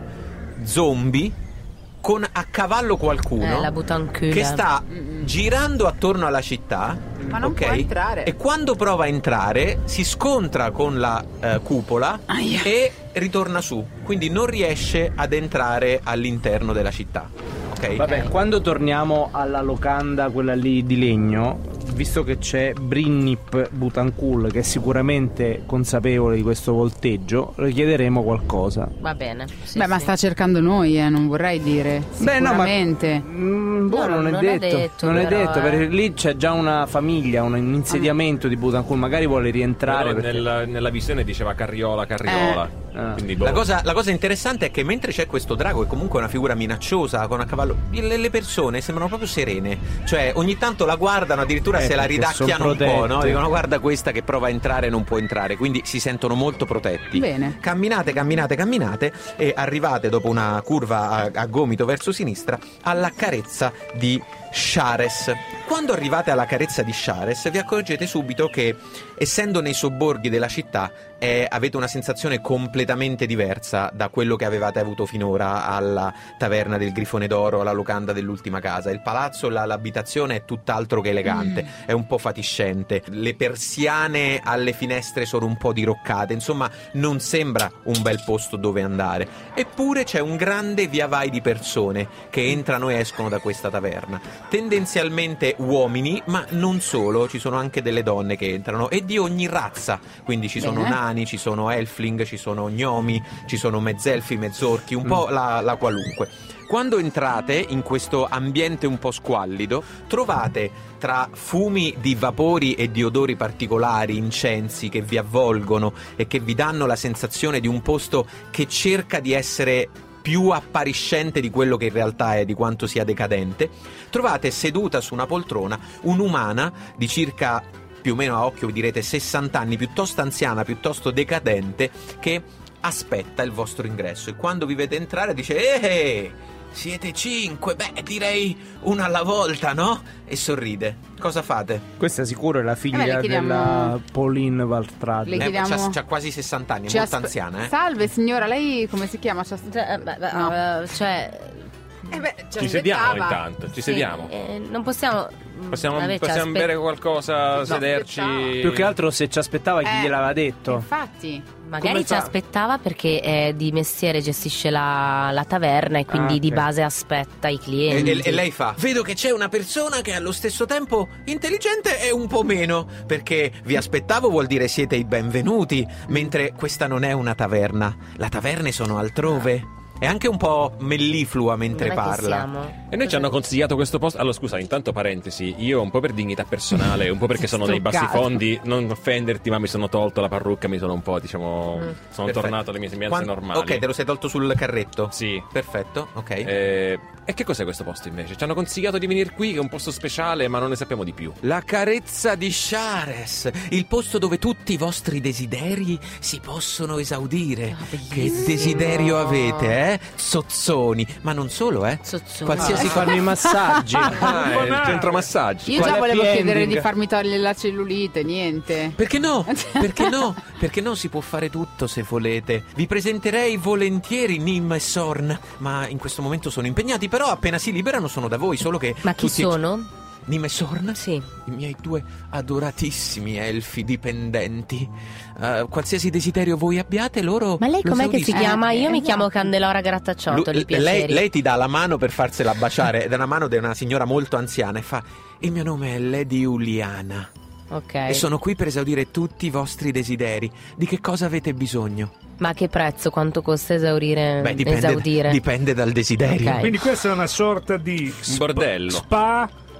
zombie con a cavallo qualcuno Eh, la Butancula. che sta girando attorno alla città, Ma non ok? può entrare. E quando prova a entrare si scontra con la eh, cupola Aia. e ritorna su, quindi non riesce ad entrare all'interno della città, ok? Vabbè, quando torniamo alla locanda, quella lì di legno, visto che c'è Brinnip Butancul che è sicuramente consapevole di questo volteggio, le chiederemo qualcosa. Va bene. Sì, Beh, ma sì. sta cercando noi, eh, non vorrei dire. Beh, no, ma Sicuramente. mm, boh, No, non, è non è detto, detto, non è però, detto, eh. perché lì c'è già una famiglia, un insediamento di Butancul, magari vuole rientrare. Però perché- nella, nella visione diceva carriola, carriola. Eh. Quindi boh. La cosa, la cosa interessante è che mentre c'è questo drago, che comunque è una figura minacciosa con a cavallo, le, le persone sembrano proprio serene. Cioè, ogni tanto la guardano, addirittura Eh, se la perché ridacchiano sono un po', no? protette. Dicono, guarda questa che prova a entrare e non può entrare. Quindi si sentono molto protetti. Bene. Camminate, camminate, camminate e arrivate dopo una curva a, a gomito verso sinistra alla carezza di Shares. Quando arrivate alla carezza di Shares vi accorgete subito che, essendo nei sobborghi della città, eh, avete una sensazione completamente diversa da quello che avevate avuto finora alla taverna del Grifone d'Oro, alla locanda dell'ultima casa. Il palazzo, la, l'abitazione è tutt'altro che elegante, Mm. è un po' fatiscente, le persiane alle finestre sono un po' diroccate, insomma non sembra un bel posto dove andare. Eppure c'è un grande via vai di persone che entrano e escono da questa taverna, tendenzialmente uomini, ma non solo, ci sono anche delle donne che entrano e di ogni razza, quindi ci sono Bene. nani, ci sono elfling, ci sono gnomi, ci sono mezzelfi, mezzorchi, un po' la, la qualunque. Quando entrate in questo ambiente un po' squallido, trovate tra fumi di vapori e di odori particolari, incensi che vi avvolgono e che vi danno la sensazione di un posto che cerca di essere più appariscente di quello che in realtà è, di quanto sia decadente, trovate seduta su una poltrona un'umana di circa, più o meno a occhio direte sessanta anni, piuttosto anziana, piuttosto decadente, che aspetta il vostro ingresso e quando vi vede entrare dice «Eh, siete cinque, beh direi una alla volta, no?» e sorride. Cosa fate? Questa sicuro è la Eh figlia beh, le chiediamo- della Pauline Valtrad. Le Eh, chiediamo- c'ha, c'ha quasi sessanta anni, è Ci molto aspe- anziana, eh? Salve signora, lei come si chiama? Ci as- Cioè, beh, beh, No. eh, cioè Eh beh, Ci sediamo intanto, ci sì, sediamo. eh, non possiamo. Possiamo, vabbè, ci possiamo aspe- bere qualcosa, No, sederci. aspettavo. Più che altro se ci aspettava chi Eh, gliel'aveva detto. Infatti. Magari Come ci fa? aspettava perché eh, di mestiere gestisce la, la taverna e quindi Ah, di ok. base aspetta i E, clienti. e- e lei fa: vedo che c'è una persona che è allo stesso tempo intelligente e un po' meno, perché vi aspettavo vuol dire siete i benvenuti, mentre questa non è una taverna, le taverne sono altrove. È anche un po' melliflua mentre Non è che parla. siamo- E noi ci hanno consigliato questo posto. Allora, scusa, intanto parentesi, io un po' per dignità personale, un po' perché sono nei bassi Struccato. fondi, non offenderti, ma mi sono tolto la parrucca, mi sono un po', diciamo, Mm. sono Perfetto. tornato alle mie sembianze Quan- normali. Ok, te lo sei tolto sul carretto? Sì. Perfetto, ok. Eh, e che cos'è questo posto invece? Ci hanno consigliato di venire qui, che è un posto speciale, ma non ne sappiamo di più. La carezza di Shares, il posto dove tutti i vostri desideri si possono esaudire. Ah, Che bellissimo. desiderio avete, eh? Zozzoni. Ma non solo, eh? Zozzoni. Qualsiasi Si fanno i massaggi. Ah, è il centro massaggi. Io già Quale volevo happy chiedere ending? di farmi togliere la cellulite, niente. Perché no? Perché no? Perché no? Si può fare tutto se volete. Vi presenterei volentieri Nim e Sorn, ma in questo momento sono impegnati. Però appena si liberano sono da voi. Solo che Ma chi tutti- sono? Nim e Sorn? Sì. I miei due adoratissimi elfi dipendenti. Eh, qualsiasi desiderio voi abbiate, loro. Ma lei lo com'è che si esaudiscono. chiama? Io mi esatto. chiamo Candelora Grattacciotoli, Lu- piaceri. lei, lei ti dà la mano per farsela baciare. Ed è una mano di una signora molto anziana. E fa: il mio nome è Lady Uliana. Ok. E sono qui per esaudire tutti i vostri desideri. Di che cosa avete bisogno? Ma a che prezzo? Quanto costa esaurire? Beh, dipende, esaudire? dipende dal desiderio. Ok. Quindi questa è una sorta di Un bordello. spa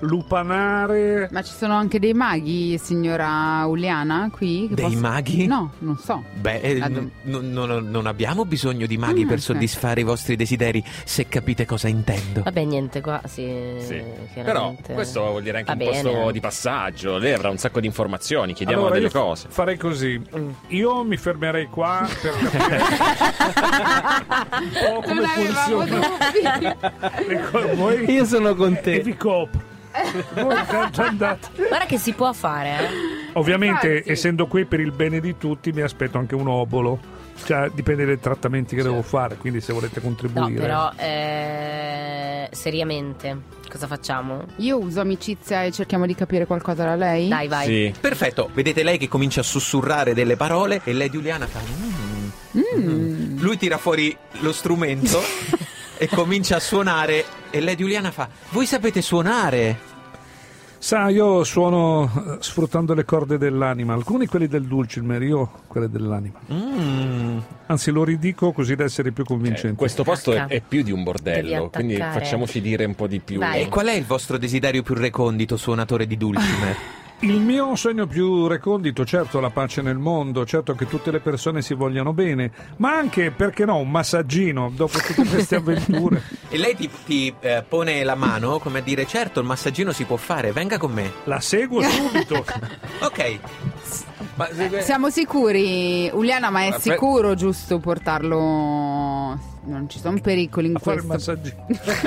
lupanare. Ma ci sono anche dei maghi, signora Uliana, qui? Che Dei posso- maghi? No, non so. Beh, eh, Ah, n- n- non- non abbiamo bisogno di maghi Ah, per ok. soddisfare i vostri desideri, se capite cosa intendo. Vabbè, niente, qua sì. Sì. Però chiaramente. questo vuol dire anche Va un posto bene. di passaggio. Lei avrà un sacco di informazioni, chiediamo Allora, delle io fa- cose. farei così. Io mi fermerei qua per capire un po' come Non avevamo funziona. dubbi. Ecco, voi Io sono con te. e vi copro. Voi già già andate. Guarda che si può fare, eh. Ovviamente, Infatti. essendo qui per il bene di tutti, mi aspetto anche un obolo. Cioè, dipende dai trattamenti che devo fare. Quindi, se volete No, contribuire, però, eh, seriamente, cosa facciamo? Io uso amicizia e cerchiamo di capire qualcosa da lei. Dai, vai. Sì. Perfetto, vedete lei che comincia a sussurrare delle parole e Lady Juliana fa "Mm, mm". Lui tira fuori lo strumento e comincia a suonare e Lady Juliana fa "Voi sapete suonare?" sa, io suono eh, sfruttando le corde dell'anima. Alcuni quelli del dulcimer, io quelle dell'anima. Mm. Anzi, lo ridico così da essere più Eh, convincente. questo posto è, Attacca. è più di un bordello, Devi quindi attaccare. facciamoci dire un po' di più. Vai. E qual è il vostro desiderio più recondito, suonatore di dulcimer? Il mio sogno più recondito, certo, la pace nel mondo, certo che tutte le persone si vogliano bene, ma anche, perché no, un massaggino dopo tutte queste avventure. E lei ti, ti, eh, pone la mano come a dire "Certo, il massaggino si può fare, venga con me". La seguo subito. Ok. Ma, eh, Siamo sicuri, Uliana, ma è Aspetta. sicuro giusto portarlo? Non ci sono pericoli in A fare il questo. massaggino.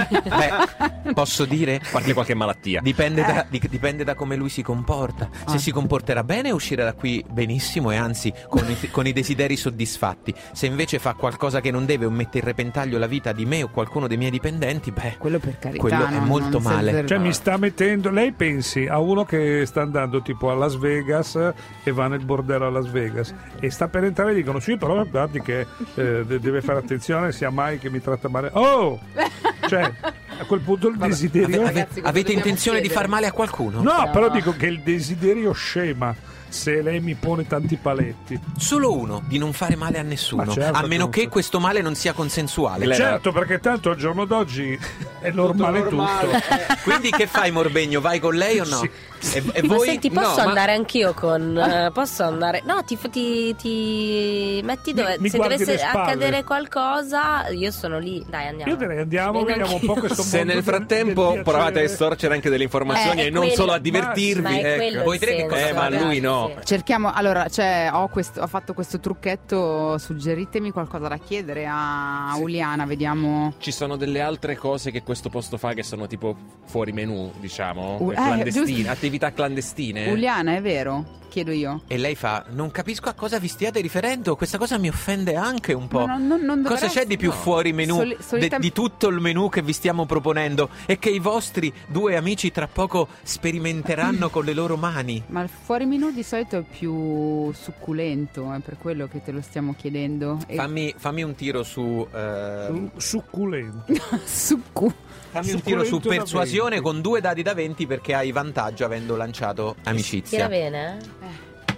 Beh, posso dire? Fargli qualche malattia. Dipende da, di- dipende da come lui si comporta. Se Ah. si comporterà bene uscirà da qui benissimo e anzi con i, con i desideri soddisfatti. Se invece fa qualcosa che non deve o mette in repentaglio la vita di me o qualcuno dei miei dipendenti, beh, Quello per carità. quello è non- molto non si male. azzerda. Cioè, mi sta mettendo. Lei pensi a uno che sta andando tipo a Las Vegas e va nel bordello a Las Vegas e sta per entrare e dicono: sì, però guardi che eh, de- deve fare attenzione, sia mai che mi tratta male. Oh! Cioè, a quel punto il desiderio. Ave- Ragazzi, cosa avete dobbiamo intenzione di chiedere? far male a qualcuno? No, No. però dico che il desiderio scema se lei mi pone tanti paletti. Solo uno, di non fare male a nessuno, Ma certo a meno che che non so. questo male non sia consensuale. Le- Certo, perché tanto al giorno d'oggi è normale tutto. normale. Quindi che fai, Morbegno? Vai con lei o no? Sì. E, e Ma voi? senti, posso no, ma- andare anch'io con. eh, posso andare. No, ti, ti, ti metti dove. mi se guardi dovesse le spalle. accadere qualcosa, io sono lì. Dai, andiamo. Io direi andiamo, Vengo vediamo un po' anch'io. questo Se mondo nel del- frattempo del provate a piacere. estorcere anche delle informazioni Eh, e non quello- solo a Ma divertirvi, è quello ecco. Voi tre che il cosa senso, Eh, ma lui no. ragazzi. Cerchiamo, allora, cioè, ho, questo, ho fatto questo trucchetto, suggeritemi qualcosa da chiedere a Uliana, vediamo. Ci sono delle altre cose che questo posto fa che sono tipo fuori menù, diciamo, Uh, eh, clandestine, giusto. attività clandestine. Uliana, è vero? Chiedo io. E lei fa: "Non capisco a cosa vi stiate riferendo, questa cosa mi offende anche un po'. Ma non- non- non Cosa dovresti- c'è di più no. fuori menù Soli- de- solitam- di tutto il menù che vi stiamo proponendo e che i vostri due amici tra poco sperimenteranno con le loro mani?" Ma il fuori menù di solito è più succulento, è per quello che te lo stiamo chiedendo. E- Fammi, fammi un tiro su eh, Su- Succulento. Succu. fammi un tiro su Succulento da persuasione venti. con due dadi da venti perché hai vantaggio avendo lanciato Tira amicizia. bene? eh?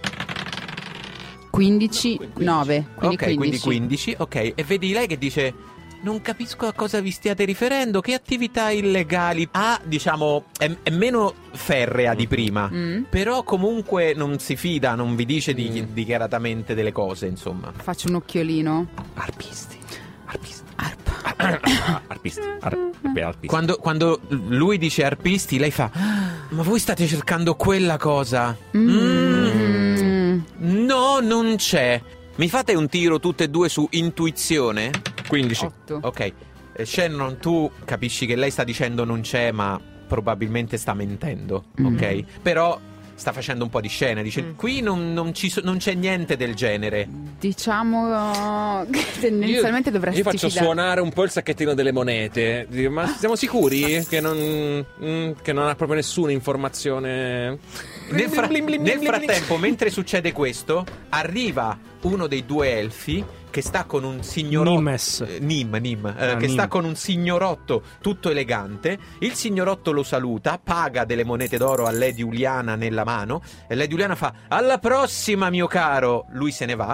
quindici, nove. Quindi Ok, quindi quindici. quindici, ok. E vedi lei che dice: "Non capisco a cosa vi stiate riferendo, che attività illegali ha, diciamo, è, è meno ferrea di prima, Mm. però comunque non si fida, non vi dice di- dichiaratamente delle cose, insomma." Faccio un occhiolino. Arpisti. Arpisti. Arpa. Arpisti. Ar- beh, arpisti. Quando, quando lui dice arpisti, lei fa: "Ah, ma voi state cercando quella cosa?" Mm. No, non c'è. Mi fate un tiro tutte e due su intuizione? quindici. Otto. Ok, eh, Shannon, tu capisci che lei sta dicendo non c'è, ma probabilmente sta mentendo, Mm. ok? Però sta facendo un po' di scena, dice: Mm. "Qui non, non ci so- non c'è niente del genere." Diciamo che tendenzialmente dovresti Io faccio fidare- suonare un po' il sacchettino delle monete. Dico, ma siamo sicuri che non, mm, che non ha proprio nessuna informazione? Nel, fra- Blim, blim, blim, nel blim, blim. frattempo, mentre succede questo, arriva uno dei due elfi che sta con un signorotto. Nimes. eh, Nim, Nim, eh, Ah, che Nim. sta con un signorotto tutto elegante. Il signorotto lo saluta, paga delle monete d'oro a Lady Uliana nella mano. E Lady Uliana fa: "Alla prossima, mio caro." Lui se ne va.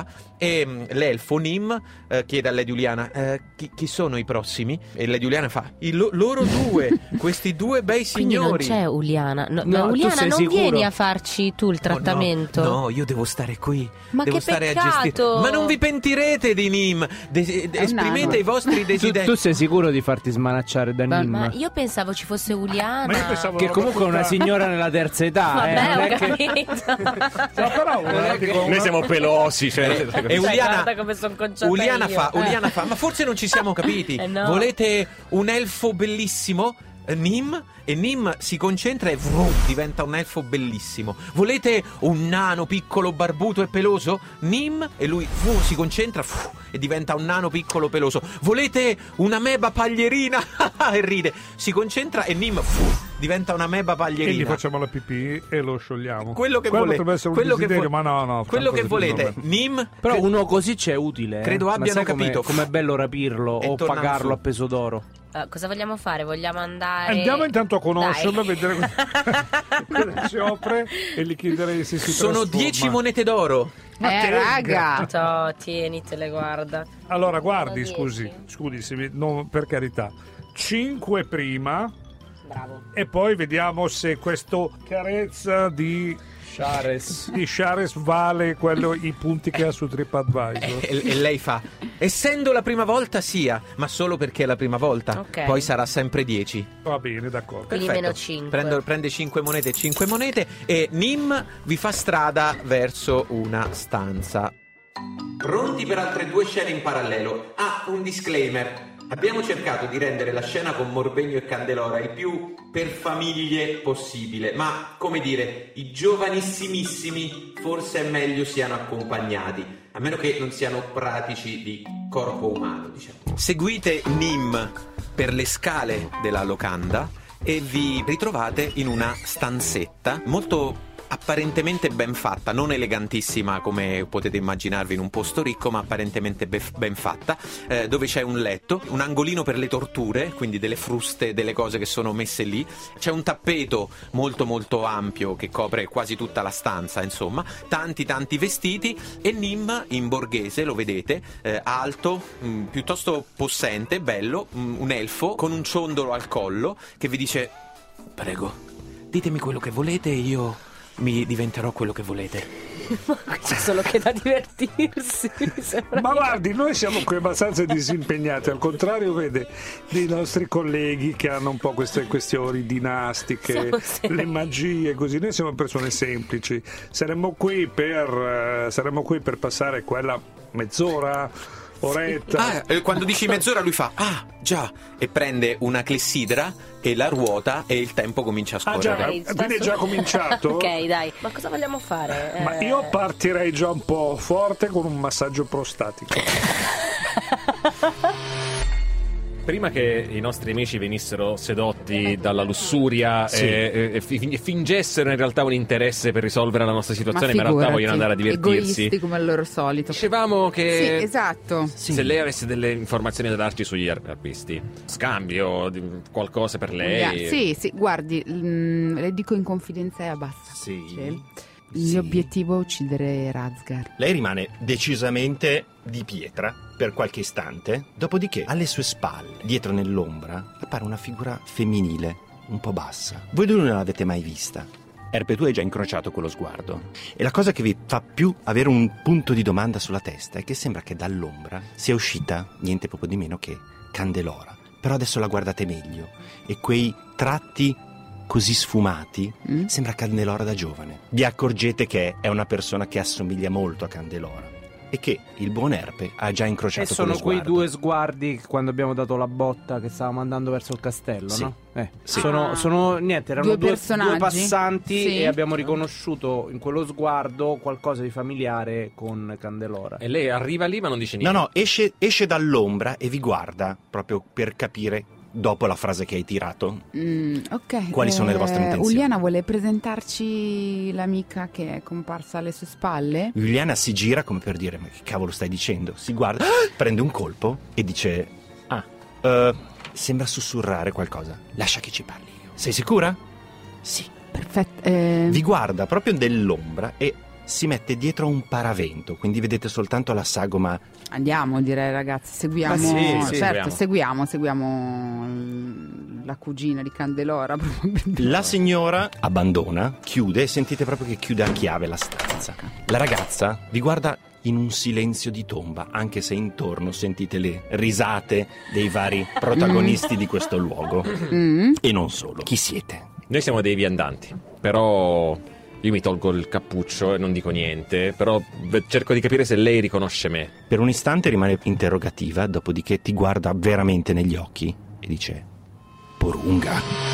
e mh, l'elfo Nim eh, chiede a Lady Juliana eh, chi, chi sono i prossimi? E Lady Juliana fa I lo- loro due, questi due bei Quindi non signori. c'è Uliana. No, No, ma tu Uliana, sei non sicuro? vieni a farci tu il Oh, no, trattamento? no, io devo stare qui. Ma devo che stare a peccato! gestire. Ma non vi pentirete di Nim. De- de- esprimete nano. i vostri Tu, desideri. tu sei sicuro di farti smanacciare da Ma- Nim? Ma io pensavo ci fosse Uliana. Ma io pensavo Che una comunque è una facoltà- signora nella terza età, eh, non Vabbè, è ho che... capito. No, però una- dico, Noi una- siamo pelosi, cioè, E Sai, Uliana, guarda come son conciata Uliana io. fa, Eh. Uliana fa, ma forse non ci siamo capiti. Eh, no. Volete un elfo bellissimo? Eh, Nim? E Nim si concentra e vrum, diventa un elfo bellissimo. Volete un nano piccolo barbuto e peloso? Nim? E lui vrum, si concentra fu, e diventa un nano piccolo peloso. Volete una meba paglierina? E ride. Si concentra e Nim fu, diventa una meba e gli paglierina. facciamo la pipì e lo sciogliamo. Quello che Quello volete. potrebbe essere un quello che desiderio, vo- ma no, no. Quello che tanto così volete. non Nim? Però cre- uno così c'è utile, eh. Credo Ma abbiano sai com'è- capito. Com'è bello rapirlo E o tornano pagarlo su. a peso d'oro. Eh, cosa vogliamo fare? Vogliamo andare. Andiamo intanto a conoscerlo, a Dai. vedere cosa si offre e gli chiederei se si Sono trasforma. dieci monete d'oro. Ma Eh, tenga. raga. To, tienitele, guarda. Allora, guardi, Sono scusi, dieci. scusi, se vi- no, per carità. cinque prima Bravo. e poi vediamo se questo carezza di Shares. di Shares vale quello, i punti che ha su TripAdvisor. E, e lei fa, essendo la prima volta sia, ma solo perché è la prima volta. Ok. Poi sarà sempre dieci. Va bene, d'accordo. Quindi Perfetto. meno cinque. Prendo- prende cinque monete e cinque monete e Nim vi fa strada verso una stanza. Pronti per altre due scene in parallelo. Ah, un disclaimer. Abbiamo cercato di rendere la scena con Morbegno e Candelora il più per famiglie possibile, ma, come dire, i giovanissimissimi forse è meglio siano accompagnati, a meno che non siano pratici di corpo umano, diciamo. Seguite Nim per le scale della locanda e vi ritrovate in una stanzetta molto apparentemente ben fatta, non elegantissima come potete immaginarvi in un posto ricco, ma apparentemente bef- ben fatta, eh, dove c'è un letto, un angolino per le torture, quindi delle fruste, delle cose che sono messe lì, c'è un tappeto molto molto ampio che copre quasi tutta la stanza, insomma, tanti tanti vestiti e Nim in borghese, lo vedete, eh, alto, mh, piuttosto possente, bello, mh, un elfo con un ciondolo al collo che vi dice: prego, ditemi quello che volete e io mi diventerò quello che volete. C'è solo che da divertirsi. mi sembra. Ma guardi, noi siamo qui abbastanza disimpegnati, al contrario, vede, dei nostri colleghi che hanno un po' queste questioni dinastiche, Siamo seri. le magie, così. Noi siamo persone semplici. Saremmo qui per, eh, saremmo qui per passare quella mezz'ora, oretta. Ah, eh, quando dici mezz'ora lui fa: ah, già, e prende una clessidra e la ruota e il tempo comincia a Ah, già, scorrere. Ok, quindi è già cominciato? Ok, dai. Ma cosa vogliamo fare? Ma Eh, io partirei già un po' forte con un massaggio prostatico. Prima che i nostri amici venissero sedotti dalla lussuria Sì. e, e- e fi- e fingessero in realtà un interesse per risolvere la nostra situazione, ma, in realtà figurati, vogliono andare a divertirsi. Egoisti come al loro solito. Dicevamo che Sì, esatto. se lei avesse delle informazioni da darci sugli arpisti, scambio, di- qualcosa per lei. Sì, sì, guardi, mm, le dico in confidenza e abbassa. Sì. Il Sì. mio obiettivo è uccidere Razgar. Lei rimane decisamente di pietra per qualche istante, dopodiché alle sue spalle, dietro nell'ombra, appare una figura femminile, un po' bassa. Voi due non l'avete mai vista. Erpe, tu hai già incrociato quello sguardo. E la cosa che vi fa più avere un punto di domanda sulla testa è che sembra che dall'ombra sia uscita niente proprio di meno che Candelora. Però adesso la guardate meglio e quei tratti così sfumati, Mm? sembra Candelora da giovane. Vi accorgete che è una persona che assomiglia molto a Candelora e che il buon Erpe ha già E incrociato sono quello quei sguardo. due sguardi quando abbiamo dato la botta che stavamo andando verso il castello, Sì. no? Eh. Sì. Sono, Ah. sono niente, erano Due due, personaggi? due passanti Sì. e abbiamo riconosciuto in quello sguardo qualcosa di familiare con Candelora. E lei arriva lì ma non dice No, niente. no, esce, esce dall'ombra e vi guarda proprio per capire, dopo la frase che hai tirato, Mm, ok. Quali sono le vostre intenzioni? Uliana vuole presentarci l'amica che è comparsa alle sue spalle? Juliana si gira come per dire: ma che cavolo stai dicendo? Si guarda, prende un colpo e dice: ah, eh, sembra sussurrare qualcosa. Lascia che ci parli io. Sei sicura? Sì. Perfetto. eh, Vi guarda proprio nell'ombra e si mette dietro a un paravento, quindi vedete soltanto la sagoma. Andiamo, direi, ragazzi, seguiamo. Ma sì, sì, certo, seguiamo. seguiamo, seguiamo la cugina di Candelora, probabilmente. La signora abbandona, chiude, e sentite proprio che chiude a chiave la stanza. La ragazza vi guarda in un silenzio di tomba, anche se intorno sentite le risate dei vari protagonisti di questo luogo. Mm. E non solo. Chi siete? Noi siamo dei viandanti, però io mi tolgo il cappuccio e non dico niente, però v- cerco di capire se lei riconosce me. Per un istante rimane interrogativa, dopodiché ti guarda veramente negli occhi e dice: Porunga.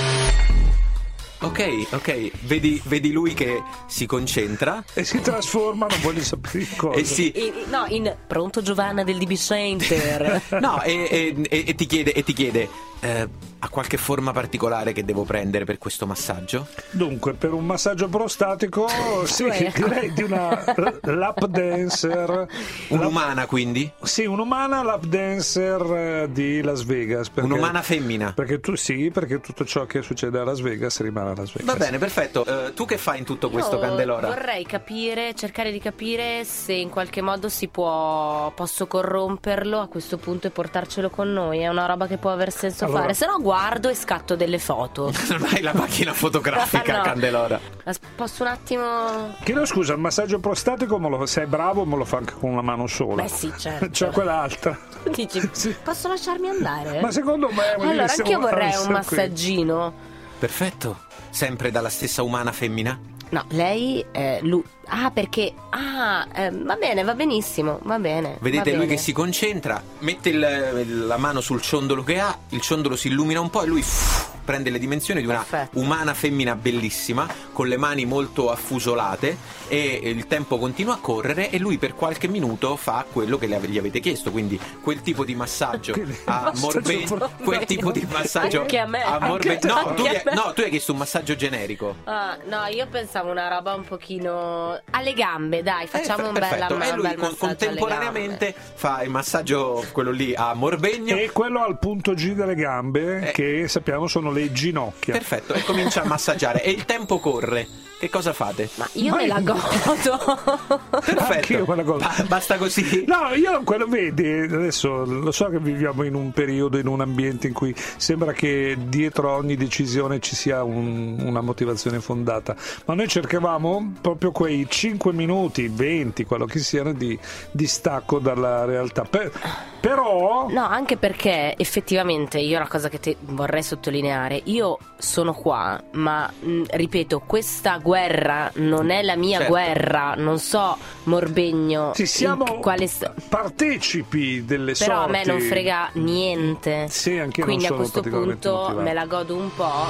Ok, ok, vedi, vedi lui che si concentra. E si trasforma, non voglio sapere in cosa. E si... In- no, in pronto Giovanna del D B Center. No, e, e- e- e ti chiede, e ti chiede eh, ha qualche forma particolare che devo prendere per questo massaggio? Dunque, per un massaggio prostatico, sì, Ecco. direi di una lap dancer. Un'umana, quindi? Sì, un'umana lap dancer eh, di Las Vegas. Perché, Un'umana femmina? Perché tu sì, perché tutto ciò che succede a Las Vegas rimane a Las Vegas. Va bene, perfetto. Eh, tu che fai in tutto questo, Io Candelora? Vorrei capire, cercare di capire se in qualche modo si può, posso corromperlo a questo punto e portarcelo con noi. È una roba che può aver senso Allora- fare. Se no guardo e scatto delle foto. Non hai la macchina fotografica, No. Candelora? As- Posso un attimo? Chiedo scusa, il massaggio prostatico, me lo, se è bravo, me lo fa anche con una mano sola. Beh sì, certo. C'è quell'altra. Dici, Sì. posso lasciarmi andare? Ma secondo me... voglio Allora, dire, anch'io siamo vorrei avanti un qui. massaggino. Perfetto. Sempre dalla stessa umana femmina? No, lei è lui. Ah, perché. Ah, eh, va bene, va benissimo. Va bene. Vedete va lui bene. che si concentra, mette il- la mano sul ciondolo che ha, il ciondolo si illumina un po' e lui uff, prende le dimensioni di una Perfetto. umana femmina bellissima, con le mani molto affusolate, e il tempo continua a correre e lui per qualche minuto fa quello che le ave- gli avete chiesto, quindi quel tipo di massaggio Quindi, a massaggio Morbegno, for- quel tipo di massaggio Anche a me. a Morbegno. Anche No, a tu me. hai- no, tu hai chiesto un massaggio generico. Ah, no, io pensavo una roba un pochino. Alle gambe, dai, facciamo Eh, un, perfetto. bella, E un lui bel con- massaggio alle contemporaneamente fa il massaggio, quello lì a Morbegno. E quello al punto G delle gambe, Eh. che sappiamo sono le ginocchia. Perfetto, e comincia a massaggiare e il tempo corre. Che cosa fate? Ma io Ma me io- la godo. Perfetto. Anch'io quella cosa. Ba- basta così. No, io quello vedi, adesso lo so che viviamo in un periodo, in un ambiente in cui sembra che dietro a ogni decisione ci sia un- una motivazione fondata, ma noi cercavamo proprio quei cinque minuti, venti, quello che siano, di distacco dalla realtà. Per- però... No, anche perché effettivamente io una cosa che te vorrei sottolineare, io sono qua, ma mh, ripeto, questa guerra non è la mia Certo. guerra, non so Morbegno Ci siamo in quale sta- partecipi delle però sorti. a me non frega niente. Sì, anche io Quindi non a sono questo particolarmente punto motivato. me la godo un po'.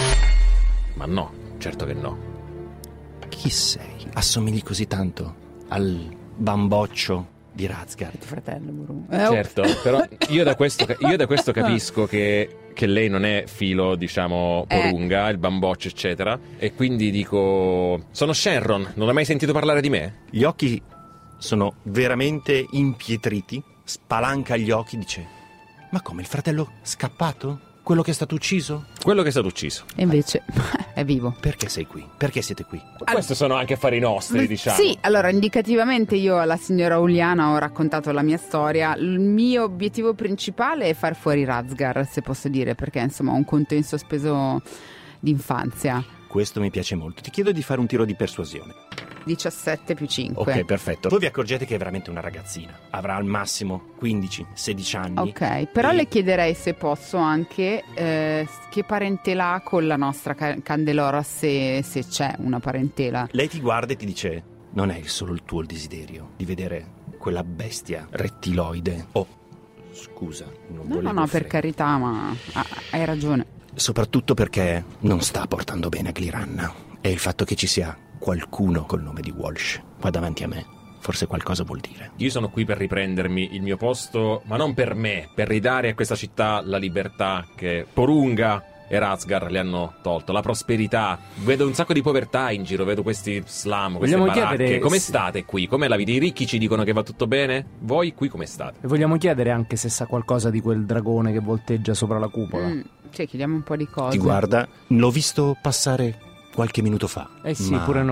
Ma no, certo che no. Chi sei? Assomigli così tanto al bamboccio di Razgard. Tuo fratello, Buru. Certo, però io da questo, io da questo capisco che, che lei non è filo, diciamo, Porunga, il bamboccio, eccetera. E quindi dico: sono Shenron, non hai mai sentito parlare di me? Gli occhi sono veramente impietriti, spalanca gli occhi, dice: ma come, il fratello scappato? Quello che è stato ucciso? Quello che è stato ucciso. E invece è vivo. Perché sei qui? Perché siete qui? Questi sono anche affari nostri, diciamo. Sì, allora indicativamente io alla signora Uliana ho raccontato la mia storia. Il mio obiettivo principale è far fuori Razgar, se posso dire, perché insomma ho un conto in sospeso d'infanzia. Questo mi piace molto. Ti chiedo di fare un tiro di persuasione. diciassette più cinque. Ok, perfetto. Voi vi accorgete che è veramente una ragazzina. Avrà al massimo quindici sedici anni. Ok, però E- le chiederei se posso anche eh, che parentela ha con la nostra ca- Candelora, se, se c'è una parentela. Lei ti guarda e ti dice: non è solo il tuo il desiderio di vedere quella bestia rettiloide. Oh, scusa, non No, no, volevo no, per offendere. carità, ma ah, hai ragione. Soprattutto perché non sta portando bene a Gliranna. E il fatto che ci sia qualcuno col nome di Walsh qua davanti a me, forse qualcosa vuol dire. Io sono qui per riprendermi il mio posto, ma non per me, per ridare a questa città la libertà che Porunga e Razgar le hanno tolto, la prosperità. Vedo un sacco di povertà in giro, vedo questi slam, queste Vogliamo baracche. chiedere Come se- state qui? Come la vita? I ricchi ci dicono che va tutto bene? Voi qui come state? E vogliamo chiedere anche se sa qualcosa di quel dragone che volteggia sopra la cupola. Mm, cioè, chiediamo un po' di cose. Ti guarda, l'ho visto passare qualche minuto fa. Eh sì, ma pure noi.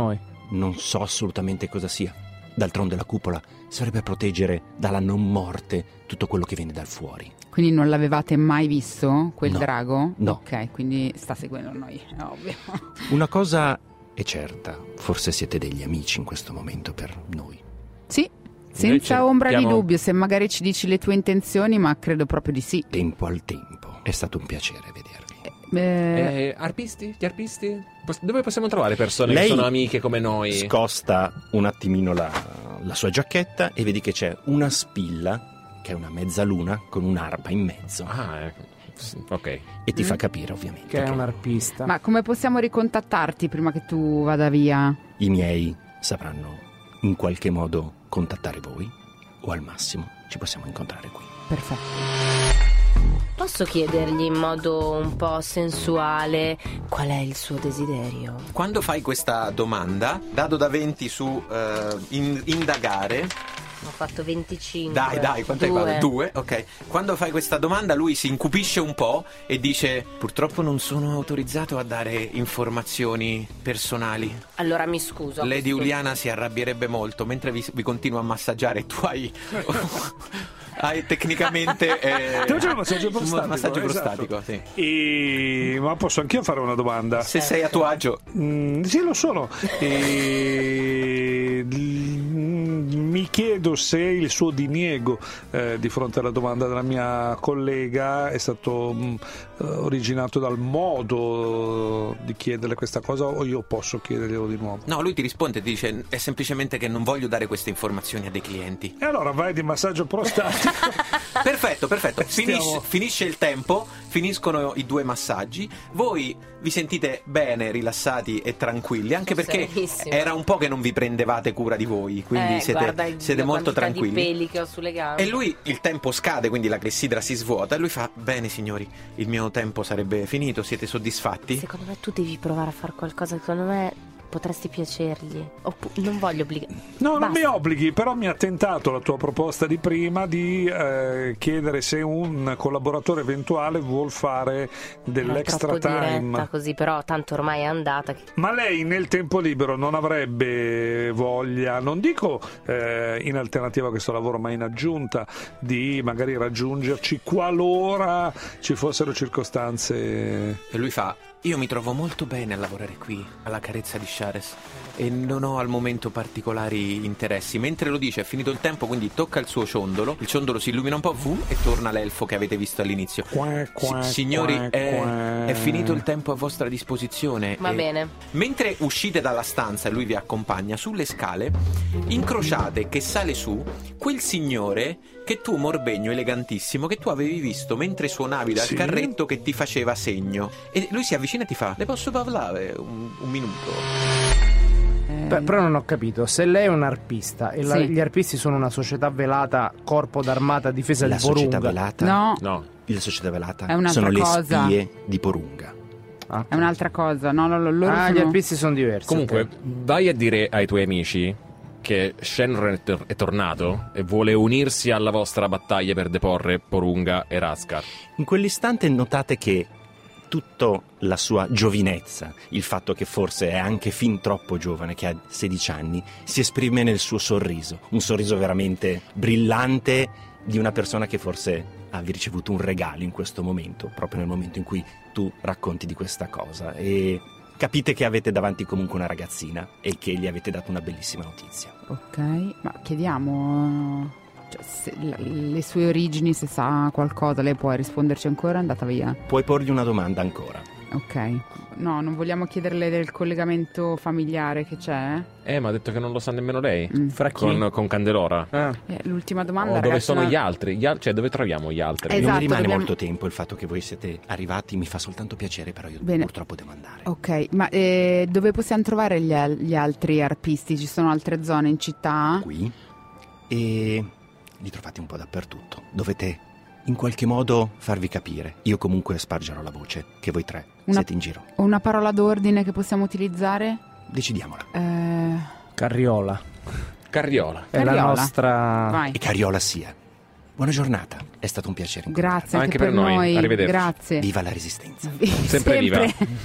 non so assolutamente cosa sia. D'altronde la cupola serve a proteggere dalla non morte tutto quello che viene dal fuori. Quindi non l'avevate mai visto, quel No. drago? No. Ok, quindi sta seguendo noi, è ovvio. Una cosa è certa, forse siete degli amici in questo momento per noi. Sì, senza ombra di cerchiamo- dubbio, se magari ci dici le tue intenzioni, ma credo proprio di sì. Tempo al tempo. È stato un piacere vedervi. Eh, Eh, arpisti? Gli arpisti? Pos- dove possiamo trovare persone Lei che sono amiche come noi? Scosta un attimino la, la sua giacchetta e vedi che c'è una spilla, che è una mezzaluna, con un'arpa in mezzo. Ah, ecco. Sì, ok. E ti Mm. fa capire ovviamente Che è che un arpista. ma come possiamo ricontattarti prima che tu vada via? i miei sapranno in qualche modo contattare voi, o al massimo ci possiamo incontrare qui. Perfetto. Posso chiedergli in modo un po' sensuale qual è il suo desiderio? Quando fai questa domanda, dado da venti su eh, in- indagare, Ho fatto venticinque. dai dai, quanto hai Due. fatto? Due, ok. Quando fai questa domanda lui si incupisce un po' e dice: purtroppo non sono autorizzato a dare informazioni personali. Allora mi scuso. a Lady questo- Uliana si arrabbierebbe molto mentre vi, vi continuo a massaggiare. Tu hai, hai tecnicamente eh, Ti faccio un massaggio prostatico, un massaggio esatto. prostatico, sì. E... Ma posso anch'io fare una domanda? Se sei a tuo agio, Mm, sì, lo sono. E... mm, Mi chiedo se il suo diniego eh, di fronte alla domanda della mia collega è stato mm, eh, originato dal modo di chiederle questa cosa, o io posso chiederglielo di nuovo. no, lui ti risponde e ti dice: è semplicemente che non voglio dare queste informazioni a dei clienti. E allora vai di massaggio prostatico. Perfetto, perfetto. Stiamo- Finisce, finisce il tempo, finiscono i due massaggi. Voi vi sentite bene, rilassati e tranquilli, anche Sono perché serenissima. era un po' che non vi prendevate cura di voi, quindi Eh, siete, guarda il- siete la molto quantità tranquilli. di peli che ho sulle gambe. E lui, il tempo scade, quindi la clessidra si svuota e lui fa: bene signori, il mio tempo sarebbe finito, siete soddisfatti? Secondo me tu devi provare a fare qualcosa che secondo me potresti piacergli. Oppu- non voglio obbligare. No, non mi obblighi, però mi ha tentato la tua proposta di prima di eh, chiedere se un collaboratore eventuale vuol fare dell'extra troppo diretta time. così, però tanto ormai è andata. che- Ma lei nel tempo libero non avrebbe voglia, non dico eh, in alternativa a questo lavoro, ma in aggiunta, di magari raggiungerci qualora ci fossero circostanze... E lui fa: io mi trovo molto bene a lavorare qui, alla carezza di Shares, e non ho al momento particolari interessi. Mentre lo dice è finito il tempo, quindi tocca il suo ciondolo, il ciondolo si illumina un po', vum, e torna l'elfo che avete visto all'inizio. Qua, qua, Si- signori, qua, è, qua. è finito il tempo a vostra disposizione. Va E bene. mentre uscite dalla stanza e lui vi accompagna sulle scale, incrociate che sale su quel signore che tu, Morbegno, elegantissimo, che tu avevi visto mentre suonavi dal Sì. carretto, che ti faceva segno. E lui si avvicina e ti fa: le posso parlare un, un minuto? Beh, però non ho capito, se lei è un arpista e la- Sì. gli arpisti sono una società velata, corpo d'armata, difesa La di società Porunga. velata, No, No. la società velata È un'altra sono le cosa. spie di Porunga. Ah, è un'altra cosa. No, no, no, loro ah, sono... gli arpisti sono diversi. Comunque, ok. vai a dire ai tuoi amici che Shenron è, tor- è tornato e vuole unirsi alla vostra battaglia per deporre Porunga e Raskar. In quell'istante notate che tutta la sua giovinezza, il fatto che forse è anche fin troppo giovane, che ha sedici anni, si esprime nel suo sorriso, un sorriso veramente brillante di una persona che forse ha ricevuto un regalo in questo momento, proprio nel momento in cui tu racconti di questa cosa, e capite che avete davanti comunque una ragazzina e che gli avete dato una bellissima notizia. Ok, ma chiediamo... cioè, se- la- le sue origini, se sa qualcosa, lei può risponderci ancora? È andata via? Puoi porgli una domanda ancora. Ok. No, non vogliamo chiederle del collegamento familiare che c'è? Eh, ma ha detto che non lo sa nemmeno lei. Mm. Fra chi? Con, con Candelora. Ah. Eh, l'ultima domanda, O dove ragazzi, sono no- gli altri? Gli al- cioè, dove troviamo gli altri? Esatto, non mi rimane dobbiamo- molto tempo, il fatto che voi siete arrivati mi fa soltanto piacere, però io Bene. purtroppo devo andare. Ok, ma eh, dove possiamo trovare gli, al- gli altri arpisti? Ci sono altre zone in città? Qui e li trovate un po' dappertutto. Dovete in qualche modo farvi capire. Io comunque spargerò la voce che voi tre Una- siete in giro. Una parola d'ordine che possiamo utilizzare? Decidiamola. Eh, Carriola. Carriola. È la Carriola. nostra... vai. E Cariola sia. Buona giornata. È stato un piacere. Grazie Anche anche, per noi. Arrivederci. Grazie. Viva la Resistenza. Sempre viva.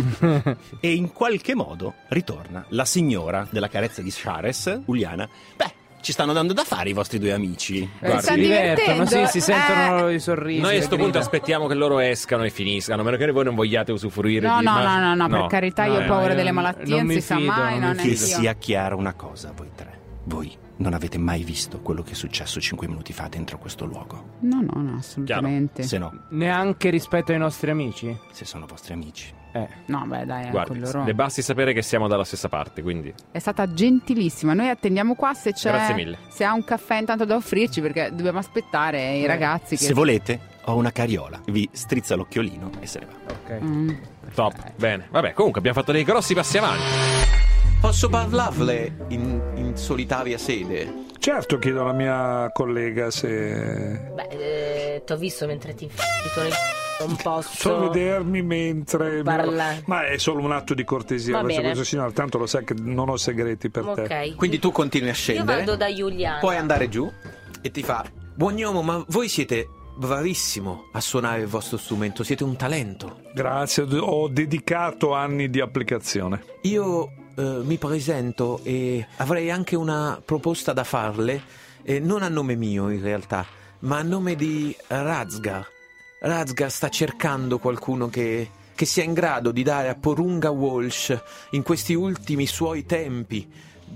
E in qualche modo ritorna la signora della carezza di Shares, Uliana. Beh, ci stanno dando da fare i vostri due amici. Eh, stanno Si divertono, divertendo, sì, si sentono eh. i sorrisi. Noi a le questo punto grida. aspettiamo che loro escano e finiscano, a meno che voi non vogliate usufruire No, di... no, ma- no, no, no, per carità, io ho eh. paura eh, delle malattie, non non mi si sa fido, mai, non mi non è Che io. sia chiara una cosa a voi tre. Voi non avete mai visto quello che è successo cinque minuti fa dentro questo luogo. No, no, no, assolutamente. Se no, Neanche rispetto ai nostri amici? se sono vostri amici. Eh. No, beh, dai, Guardi, con loro. le basti sapere che siamo dalla stessa parte, quindi... È stata gentilissima. Noi attendiamo qua se c'è. Grazie mille. Se ha un caffè intanto da offrirci, perché dobbiamo aspettare i ragazzi che. Se volete, ho una carriola. Vi strizza l'occhiolino e se ne va. Ok. Mm. Top, bene. Vabbè, comunque abbiamo fatto dei grossi passi avanti. Posso parlarle in, in solitaria sede? Certo, chiedo alla mia collega se... Beh, eh, ti ho visto mentre ti infatti nel non posso So vedermi mentre... parlare. Ma è solo un atto di cortesia Va verso bene. questo signore, tanto lo sai che non ho segreti per te. Ok. Quindi tu continui a Io scendere, vado da Giuliana. puoi andare giù e ti fa: buon uomo, ma voi siete bravissimo a suonare il vostro strumento, siete un talento. Grazie, ho dedicato anni di applicazione. Io eh, mi presento e avrei anche una proposta da farle, eh, non a nome mio in realtà, ma a nome di Razgar. Razgar sta cercando qualcuno che, che sia in grado di dare a Porunga Walsh, in questi ultimi suoi tempi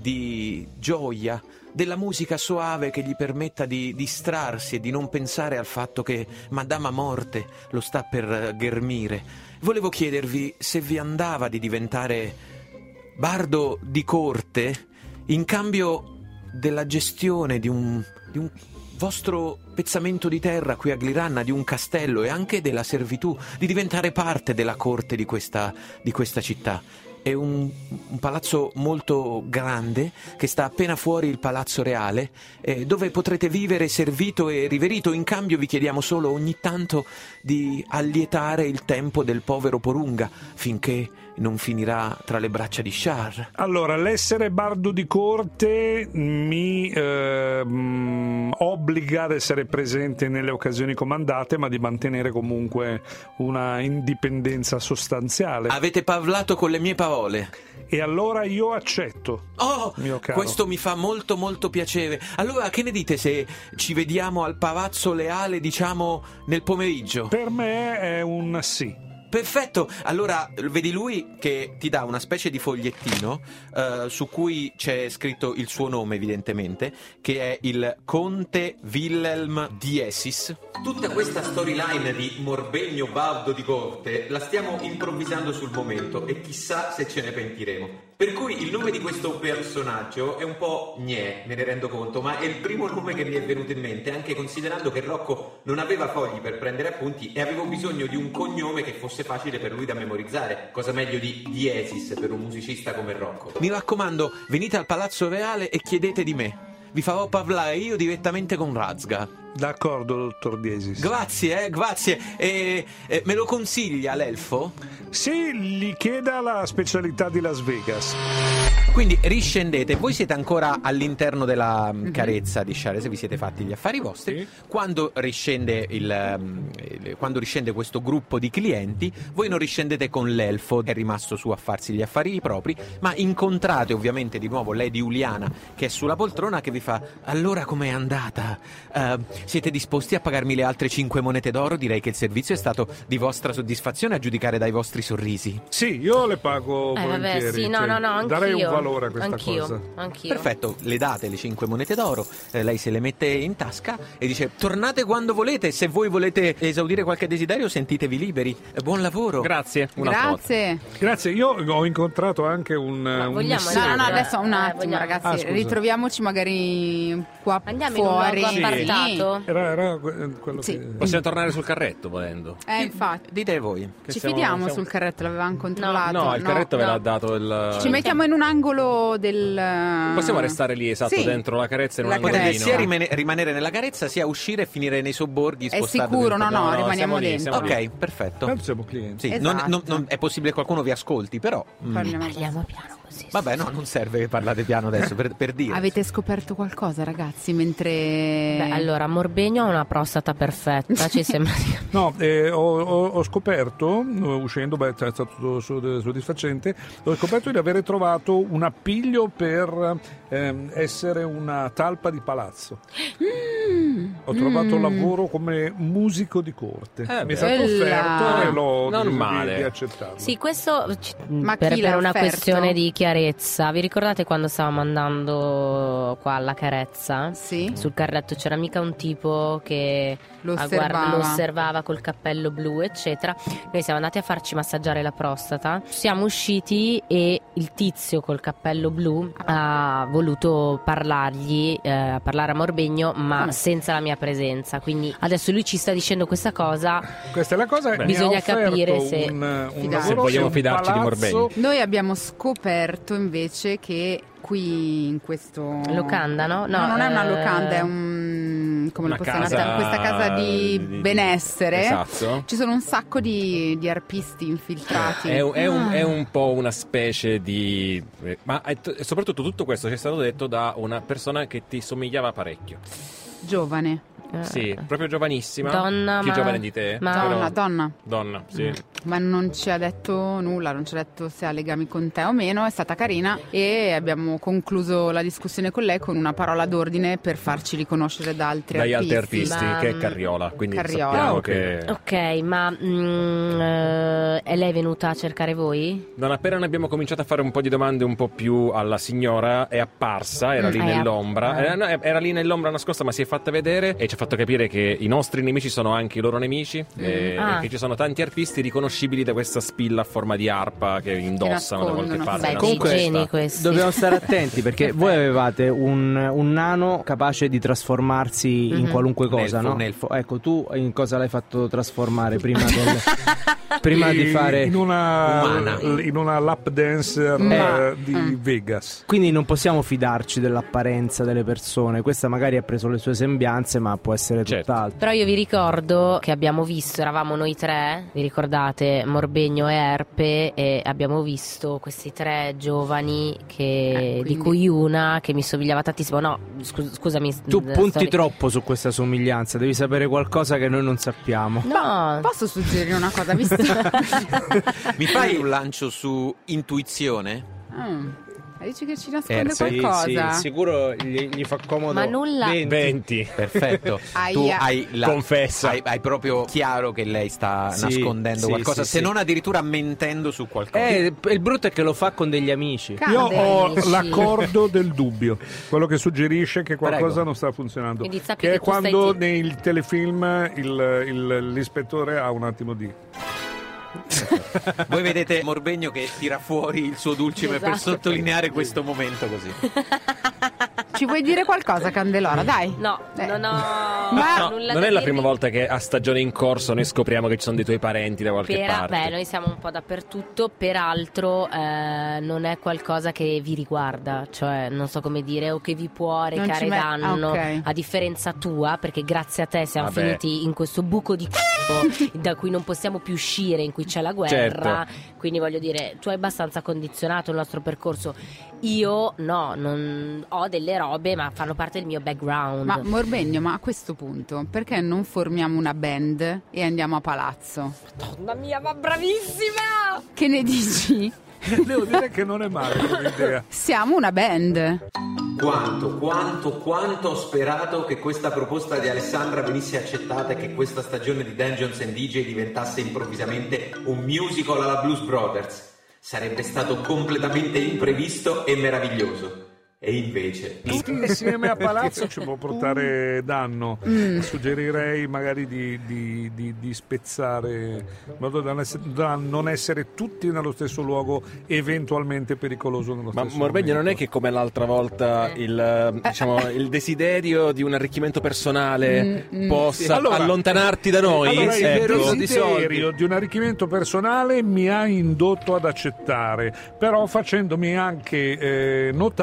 di gioia, della musica soave che gli permetta di distrarsi e di non pensare al fatto che Madama Morte lo sta per ghermire. Volevo chiedervi se vi andava di diventare bardo di corte in cambio della gestione di un, di un vostro pezzamento di terra qui a Gliranna, di un castello e anche della servitù, di diventare parte della corte di questa, di questa città. È un, un palazzo molto grande che sta appena fuori il palazzo reale, eh, dove potrete vivere servito e riverito. In cambio vi chiediamo solo ogni tanto di allietare il tempo del povero Porunga finché non finirà tra le braccia di Shar. Allora, l'essere bardo di corte mi ehm, obbliga ad essere presente nelle occasioni comandate, ma di mantenere comunque una indipendenza sostanziale. Avete parlato con le mie parole. E allora io accetto. Oh, Mio caro. questo mi fa molto molto piacere. Allora, che ne dite se ci vediamo al Palazzo Leale, diciamo, nel pomeriggio? Per me è un sì. Perfetto, allora vedi lui che ti dà una specie di fogliettino eh, su cui c'è scritto il suo nome evidentemente, che è il Conte Wilhelm Diesis. Tutta questa storyline di Morbegno Bardo di Corte la stiamo improvvisando sul momento e chissà se ce ne pentiremo. Per cui il nome di questo personaggio è un po' gnè, me ne rendo conto, ma è il primo nome che mi è venuto in mente, anche considerando che Rocco non aveva fogli per prendere appunti e avevo bisogno di un cognome che fosse facile per lui da memorizzare. Cosa meglio di Diesis per un musicista come Rocco? Mi raccomando, venite al Palazzo Reale e chiedete di me. Vi farò parlare io direttamente con Razgar. D'accordo, dottor Diesis. Grazie, eh, grazie. E, e me lo consiglia l'elfo? Sì, gli chieda la specialità di Las Vegas. Quindi riscendete, voi siete ancora all'interno della mm, carezza di Share, se vi siete fatti gli affari vostri. Sì. Quando riscende il, mm, il- quando riscende questo gruppo di clienti, voi non riscendete con l'elfo, è rimasto su a farsi gli affari propri, ma incontrate ovviamente di nuovo Lady Uliana che è sulla poltrona, che vi fa: allora com'è andata? Eh, siete disposti a pagarmi le altre cinque monete d'oro? Direi che il servizio è stato di vostra soddisfazione a giudicare dai vostri sorrisi. Sì, io le pago Eh, vabbè, volentieri. sì, no, no, no, anch'io. Darei un valore a questa anch'io, cosa. Anch'io. Perfetto, le date le cinque monete d'oro, eh, lei se le mette in tasca e dice: tornate quando volete, se voi volete esaudire qualche desiderio sentitevi liberi. Eh, buon lavoro. Grazie, un'altra volta. Grazie. Grazie, io ho incontrato anche un, un vogliamo No, messaggio. no, no, Eh, adesso un eh, attimo, vogliamo- ragazzi. Ah, scusa. ritroviamoci magari qua Andiamo in un fuori. luogo Sì. appartato. Era, era que- quello Sì. che... Possiamo tornare sul carretto volendo. Eh, infatti. Dite voi. Che Ci siamo- fidiamo siamo- sul carretto, l'avevamo controllato. No, il carretto ve no. l'ha dato il... Ci mettiamo in un angolo del. Possiamo restare lì, esatto, Sì. dentro la carezza in un La Potete angolino. sia rimane- rimanere nella carezza, sia uscire e finire nei sobborghi. È spostarvi sicuro, dentro. no, no, No, no, rimaniamo siamo lì, dentro. siamo lì. Ok, perfetto. Tanto siamo clienti. Sì, Esatto. non, non- non- è possibile che qualcuno vi ascolti, però mm, Parliamo Parliamo piano. così. Vabbè, no, non serve che parlate piano adesso, per, per dire. Avete scoperto qualcosa, ragazzi, mentre... Beh, allora, Morbegno ha una prostata perfetta, ci sembra di... No, eh, ho, ho, ho scoperto, uscendo, beh, è stato soddisfacente, ho scoperto di avere trovato un appiglio per ehm, essere una talpa di palazzo. Mm, Ho trovato mm. lavoro come musico di corte. Eh, Mi è stato bella. offerto e l'ho Non deciso di- male. di accettato. Sì, questo c- Ma per, chi l'ha per una offerto? questione di chiarezza. Vi ricordate quando stavamo andando qua alla carezza? Sì, Sul carretto c'era mica un tipo che lo a guard- osservava. lo osservava col cappello blu, eccetera. Noi siamo andati a farci massaggiare la prostata. Siamo usciti e il tizio col cappello blu ha voluto parlargli, eh, parlare a Morbegno, ma Come? senza la mia presenza. Quindi adesso lui ci sta dicendo questa cosa. Questa è la cosa. Beh. Mi ha Bisogna offerto capire se- un, un Fidarsi. lavoro Se vogliamo in un fidarci di palazzo- Morbegno. Noi abbiamo scoperto invece che qui in questo... Locanda, no? No, No, non è una eh, locanda, è un... come lo Una possiamo casa chiamare? Questa casa di di- di- benessere. Esatto. Ci sono un sacco di, di arpisti infiltrati. È, un- è un, Ah. è un po' una specie di... eh, Ma è t- soprattutto tutto questo ci è stato detto da una persona che ti somigliava parecchio. Giovane. eh, Sì, proprio giovanissima. Donna, Più ma- giovane di te. ma- però- Donna, donna. Donna, sì. Ma non ci ha detto nulla, non ci ha detto se ha legami con te o meno, è stata carina e abbiamo concluso la discussione con lei con una parola d'ordine per farci riconoscere da altri Dagli artisti. altri artisti, Ma- che è Carriola. Quindi Carriola. sappiamo Ah, ok. che... Ok, ma mm, eh, è lei venuta a cercare voi? Non appena ne abbiamo cominciato a fare un po' di domande un po' più alla signora, è apparsa, era lì Mm, è nell'ombra, app- Eh, no, era lì nell'ombra nascosta, ma si è fatta vedere e ci ha fatto capire che i nostri nemici sono anche i loro nemici e, Ah. e che ci sono tanti artisti riconoscibili da questa spilla a forma di arpa che indossano da qualche nascondono. parte. Beh, nella dei Comunque, testa. geni questi. Dobbiamo stare attenti perché voi avevate un, un nano capace di trasformarsi in Mhm. qualunque Un cosa, elfo, no? un elfo. Ecco, tu in cosa l'hai fatto trasformare prima, del, prima di In- fare... in una, Umana. in una lap dancer Ma- eh, di Mm. Vegas. Quindi non possiamo fidarci dell'apparenza delle persone. Questa magari ha preso le sue sembianze, ma può essere Certo. tutt'altro. Però io vi ricordo che abbiamo visto, eravamo noi tre, vi ricordate, Morbegno e Erpe, e abbiamo visto questi tre giovani che, Eh, quindi- di cui una che mi somigliava tantissimo. No, scus- scusami. Tu eh, punti sto- troppo su questa somiglianza, devi sapere qualcosa che noi non sappiamo. No, Posso suggerire una cosa, visto? Mi fai un lancio su intuizione? Mm. Dici che ci nasconde Eh, sì, qualcosa? sicuro gli, gli fa comodo. Ma nulla- venti. venti. Perfetto. Aia. Tu hai la, Confessa. Hai, hai proprio chiaro che lei sta Sì, nascondendo sì, qualcosa, sì, se sì. non addirittura mentendo su qualcosa. Eh, il brutto è che lo fa con degli amici. Cade. Io ho amici. l'accordo del dubbio, quello che suggerisce che qualcosa Prego. non sta funzionando. Quindi sappi che che è tu stai quando ti- nei telefilm il- il- l'ispettore ha un attimo di... Voi vedete Morbegno che tira fuori il suo dulcime per Esatto. sottolineare questo momento così. Ci vuoi dire qualcosa, Candelora? Dai. no, Eh. non ho Ma- No, nulla non da è la dirvi. prima volta che a stagione in corso noi scopriamo che ci sono dei tuoi parenti da qualche Per- parte. beh, noi siamo un po' dappertutto, peraltro eh, non è qualcosa che vi riguarda, cioè non so come dire, o che vi può Non recare ci met- danno, ah, ok. a differenza tua, perché grazie a te siamo Vabbè. finiti in questo buco di c***o da cui non possiamo più uscire, in cui c'è la guerra, Certo. quindi voglio dire, tu hai abbastanza condizionato il nostro percorso, io no, non ho delle robe ma fanno parte del mio background. Ma Morbegno, ma a questo punto perché non formiamo una band e andiamo a palazzo? Madonna mia, ma bravissima! Che ne dici? Devo dire che non è male come idea. Siamo una band. Quanto, quanto, quanto ho sperato che questa proposta di Alessandra venisse accettata e che questa stagione di Dungeons and D J diventasse improvvisamente un musical alla Blues Brothers. Sarebbe stato completamente imprevisto e meraviglioso. E invece... Tutti insieme a palazzo ci può portare danno. Suggerirei magari di, di- di- di spezzare in modo da non, essere, da non essere tutti nello stesso luogo, eventualmente pericoloso nello Ma stesso Morbegno non è momento. che come l'altra volta il, eh, diciamo, il desiderio di un arricchimento personale Mm, mm, possa sì. Allora- allontanarti da noi? Allora, il Ecco. desiderio di un arricchimento personale mi ha indotto ad accettare, però facendomi anche eh, notare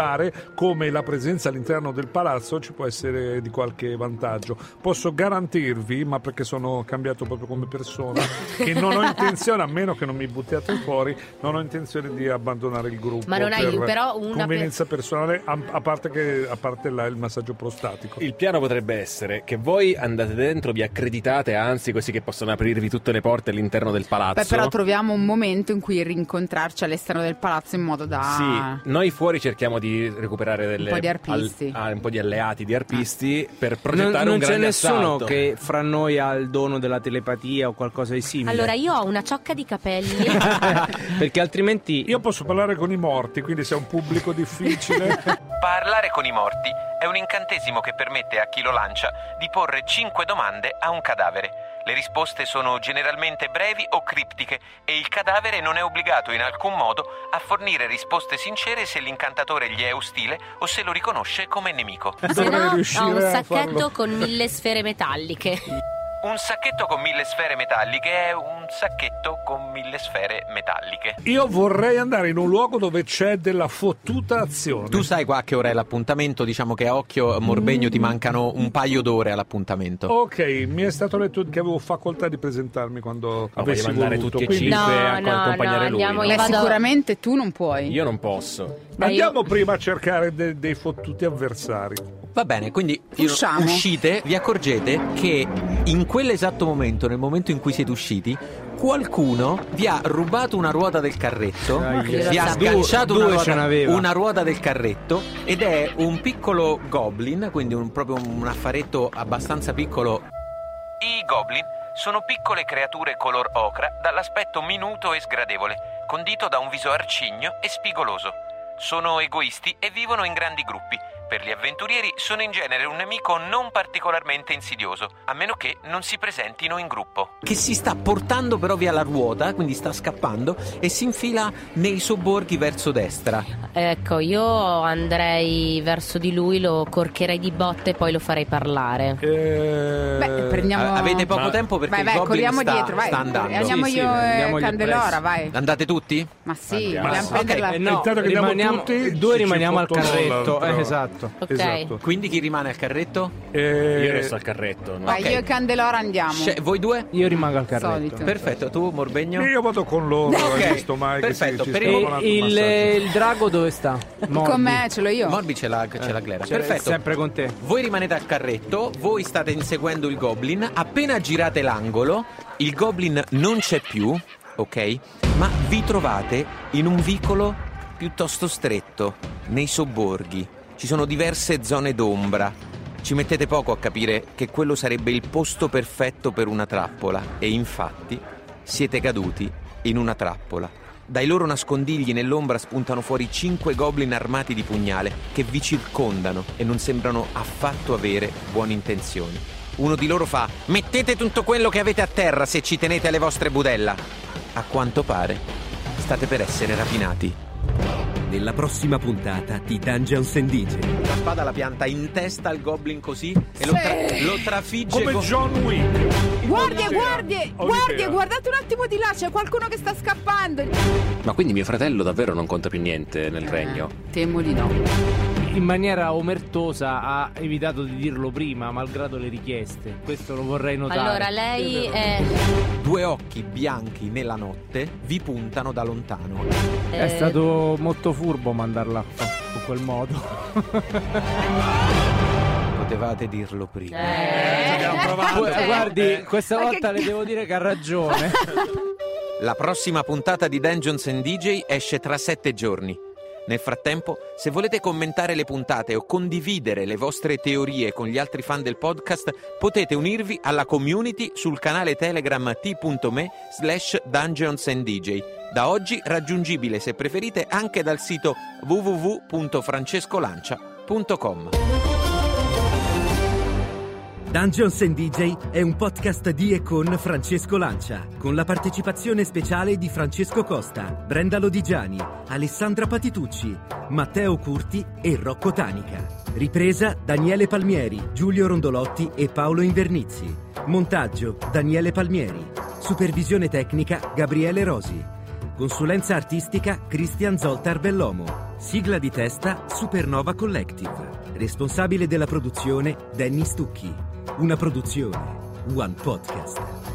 come la presenza all'interno del palazzo ci può essere di qualche vantaggio. Posso garantirvi, ma perché sono cambiato proprio come persona, che non ho intenzione, a meno che non mi buttiate fuori, non ho intenzione di abbandonare il gruppo. Ma non hai per però una convenienza personale, a, a parte che a parte là il massaggio prostatico. Il piano potrebbe essere che voi andate dentro, vi accreditate, anzi, così che possono aprirvi tutte le porte all'interno del palazzo. Beh, però troviamo un momento in cui rincontrarci all'esterno del palazzo in modo da... Sì, noi fuori cerchiamo di recuperare delle, un po' di arpisti, al, ah, un po' di alleati di arpisti ah. per progettare non, un non grande c'è nessuno assalto. che fra noi ha il dono della telepatia o qualcosa di simile. Allora, io ho una ciocca di capelli. Perché altrimenti io posso parlare con i morti, quindi se è un pubblico difficile. Parlare con i morti è un incantesimo che permette a chi lo lancia di porre cinque domande a un cadavere. Le risposte sono generalmente brevi o criptiche e il cadavere non è obbligato in alcun modo a fornire risposte sincere se l'incantatore gli è ostile o se lo riconosce come nemico. Se Dovrei no, riuscire ho un a sacchetto farlo. con mille sfere metalliche. Un sacchetto con mille sfere metalliche è un sacchetto con mille sfere metalliche. Io vorrei andare in un luogo dove c'è della fottuta azione. Tu sai qua a che ora è l'appuntamento? Diciamo che a occhio Morbegno ti mancano un paio d'ore all'appuntamento. Ok, mi è stato detto che avevo facoltà di presentarmi quando Ma avessi vogliamo andare voluto, tutti e quindi- cinque No, a no, accompagnare no, lui. andiamo no? io Beh, vado- sicuramente tu non puoi. Io non posso. Ma Andiamo io- prima a cercare de- dei fottuti avversari. Va bene, quindi io- Usciamo. uscite, vi accorgete che in quell'esatto momento, nel momento in cui siete usciti, qualcuno vi ha rubato una ruota del carretto, Dai, vi ha due- sganciato due una, ce ruota, n'aveva. una ruota del carretto ed è un piccolo goblin, quindi un, proprio un affaretto abbastanza piccolo. I goblin sono piccole creature color ocra dall'aspetto minuto e sgradevole, condito da un viso arcigno e spigoloso. Sono egoisti e vivono in grandi gruppi. Per gli avventurieri sono in genere un nemico non particolarmente insidioso, a meno che non si presentino in gruppo. Che si sta portando però via la ruota, quindi sta scappando e si infila nei sobborghi verso destra. Ecco, io andrei verso di lui, lo corcherei di botte e poi lo farei parlare. Eh, Beh, prendiamo... A- Avete poco Ma- tempo perché Vai, vai, il goblin corriamo sta, dietro, vai. sta andando. Andiamo Sì, sì, io andiamogli e Candelora, appresso. vai. Andate tutti? Ma sì, Andiamo. vogliamo Ok. prenderla. Eh no, Intanto che andiamo rimaniamo, tutti, due ci- rimaniamo ci al fottono carretto. l'altro. Eh, esatto. Ok. Esatto. Quindi chi rimane al carretto? Eh, Io resto al carretto. no? Vai, Ok. io e Candelora andiamo. Sce- voi due? Io rimango al carretto. Solito. Perfetto, tu Morbegno? Io vado con loro, Ok, hai visto mai perfetto, che si, per ci il- sta E il, il, il drago dove sta? Morbi. Con me ce l'ho io. Morbi ce l'ha, ce l'ha Glera. Cioè, Perfetto. sempre con te. Voi rimanete al carretto, voi state inseguendo il goblin. Appena girate l'angolo, il goblin non c'è più, ok? Ma vi trovate in un vicolo piuttosto stretto, nei sobborghi. Ci sono diverse zone d'ombra. Ci mettete poco a capire che quello sarebbe il posto perfetto per una trappola. E infatti siete caduti in una trappola. Dai loro nascondigli nell'ombra spuntano fuori cinque goblin armati di pugnale che vi circondano e non sembrano affatto avere buone intenzioni. Uno di loro fa: mettete tutto quello che avete a terra se ci tenete alle vostre budella. A quanto pare state per essere rapinati. Nella prossima puntata di Dungeons and D J. La spada la pianta in testa al goblin così e lo, tra- lo trafigge come con- John Wick. Guardie, Odissea. guardie, Odissea. guardie, guardate un attimo di là, c'è qualcuno che sta scappando. Ma quindi mio fratello davvero non conta più niente nel regno? Temo di no. In maniera omertosa ha evitato di dirlo prima, malgrado le richieste. Questo lo vorrei notare. Allora, lei è... Due occhi bianchi nella notte vi puntano da lontano. È eh, stato molto furbo mandarla in quel modo. Potevate dirlo prima. eh, Abbiamo provato. Gu- Guardi, questa Ma volta che- le devo dire che ha ragione. La prossima puntata di Dungeons and D J esce tra sette giorni. Nel frattempo, se volete commentare le puntate o condividere le vostre teorie con gli altri fan del podcast, potete unirvi alla community sul canale Telegram t.me slash Dungeons and D J. Da oggi raggiungibile, se preferite, anche dal sito w w w punto francescolancia punto com. Dungeons and D J è un podcast di e con Francesco Lancia, con la partecipazione speciale di Francesco Costa, Brenda Lodigiani, Alessandra Patitucci, Matteo Curti e Rocco Tanica. Ripresa Daniele Palmieri, Giulio Rondolotti e Paolo Invernizzi. Montaggio Daniele Palmieri. Supervisione tecnica Gabriele Rosi. Consulenza artistica Cristian Zoltar Bellomo. Sigla di testa Supernova Collective. Responsabile della produzione Danny Stucchi. Una produzione One Podcast.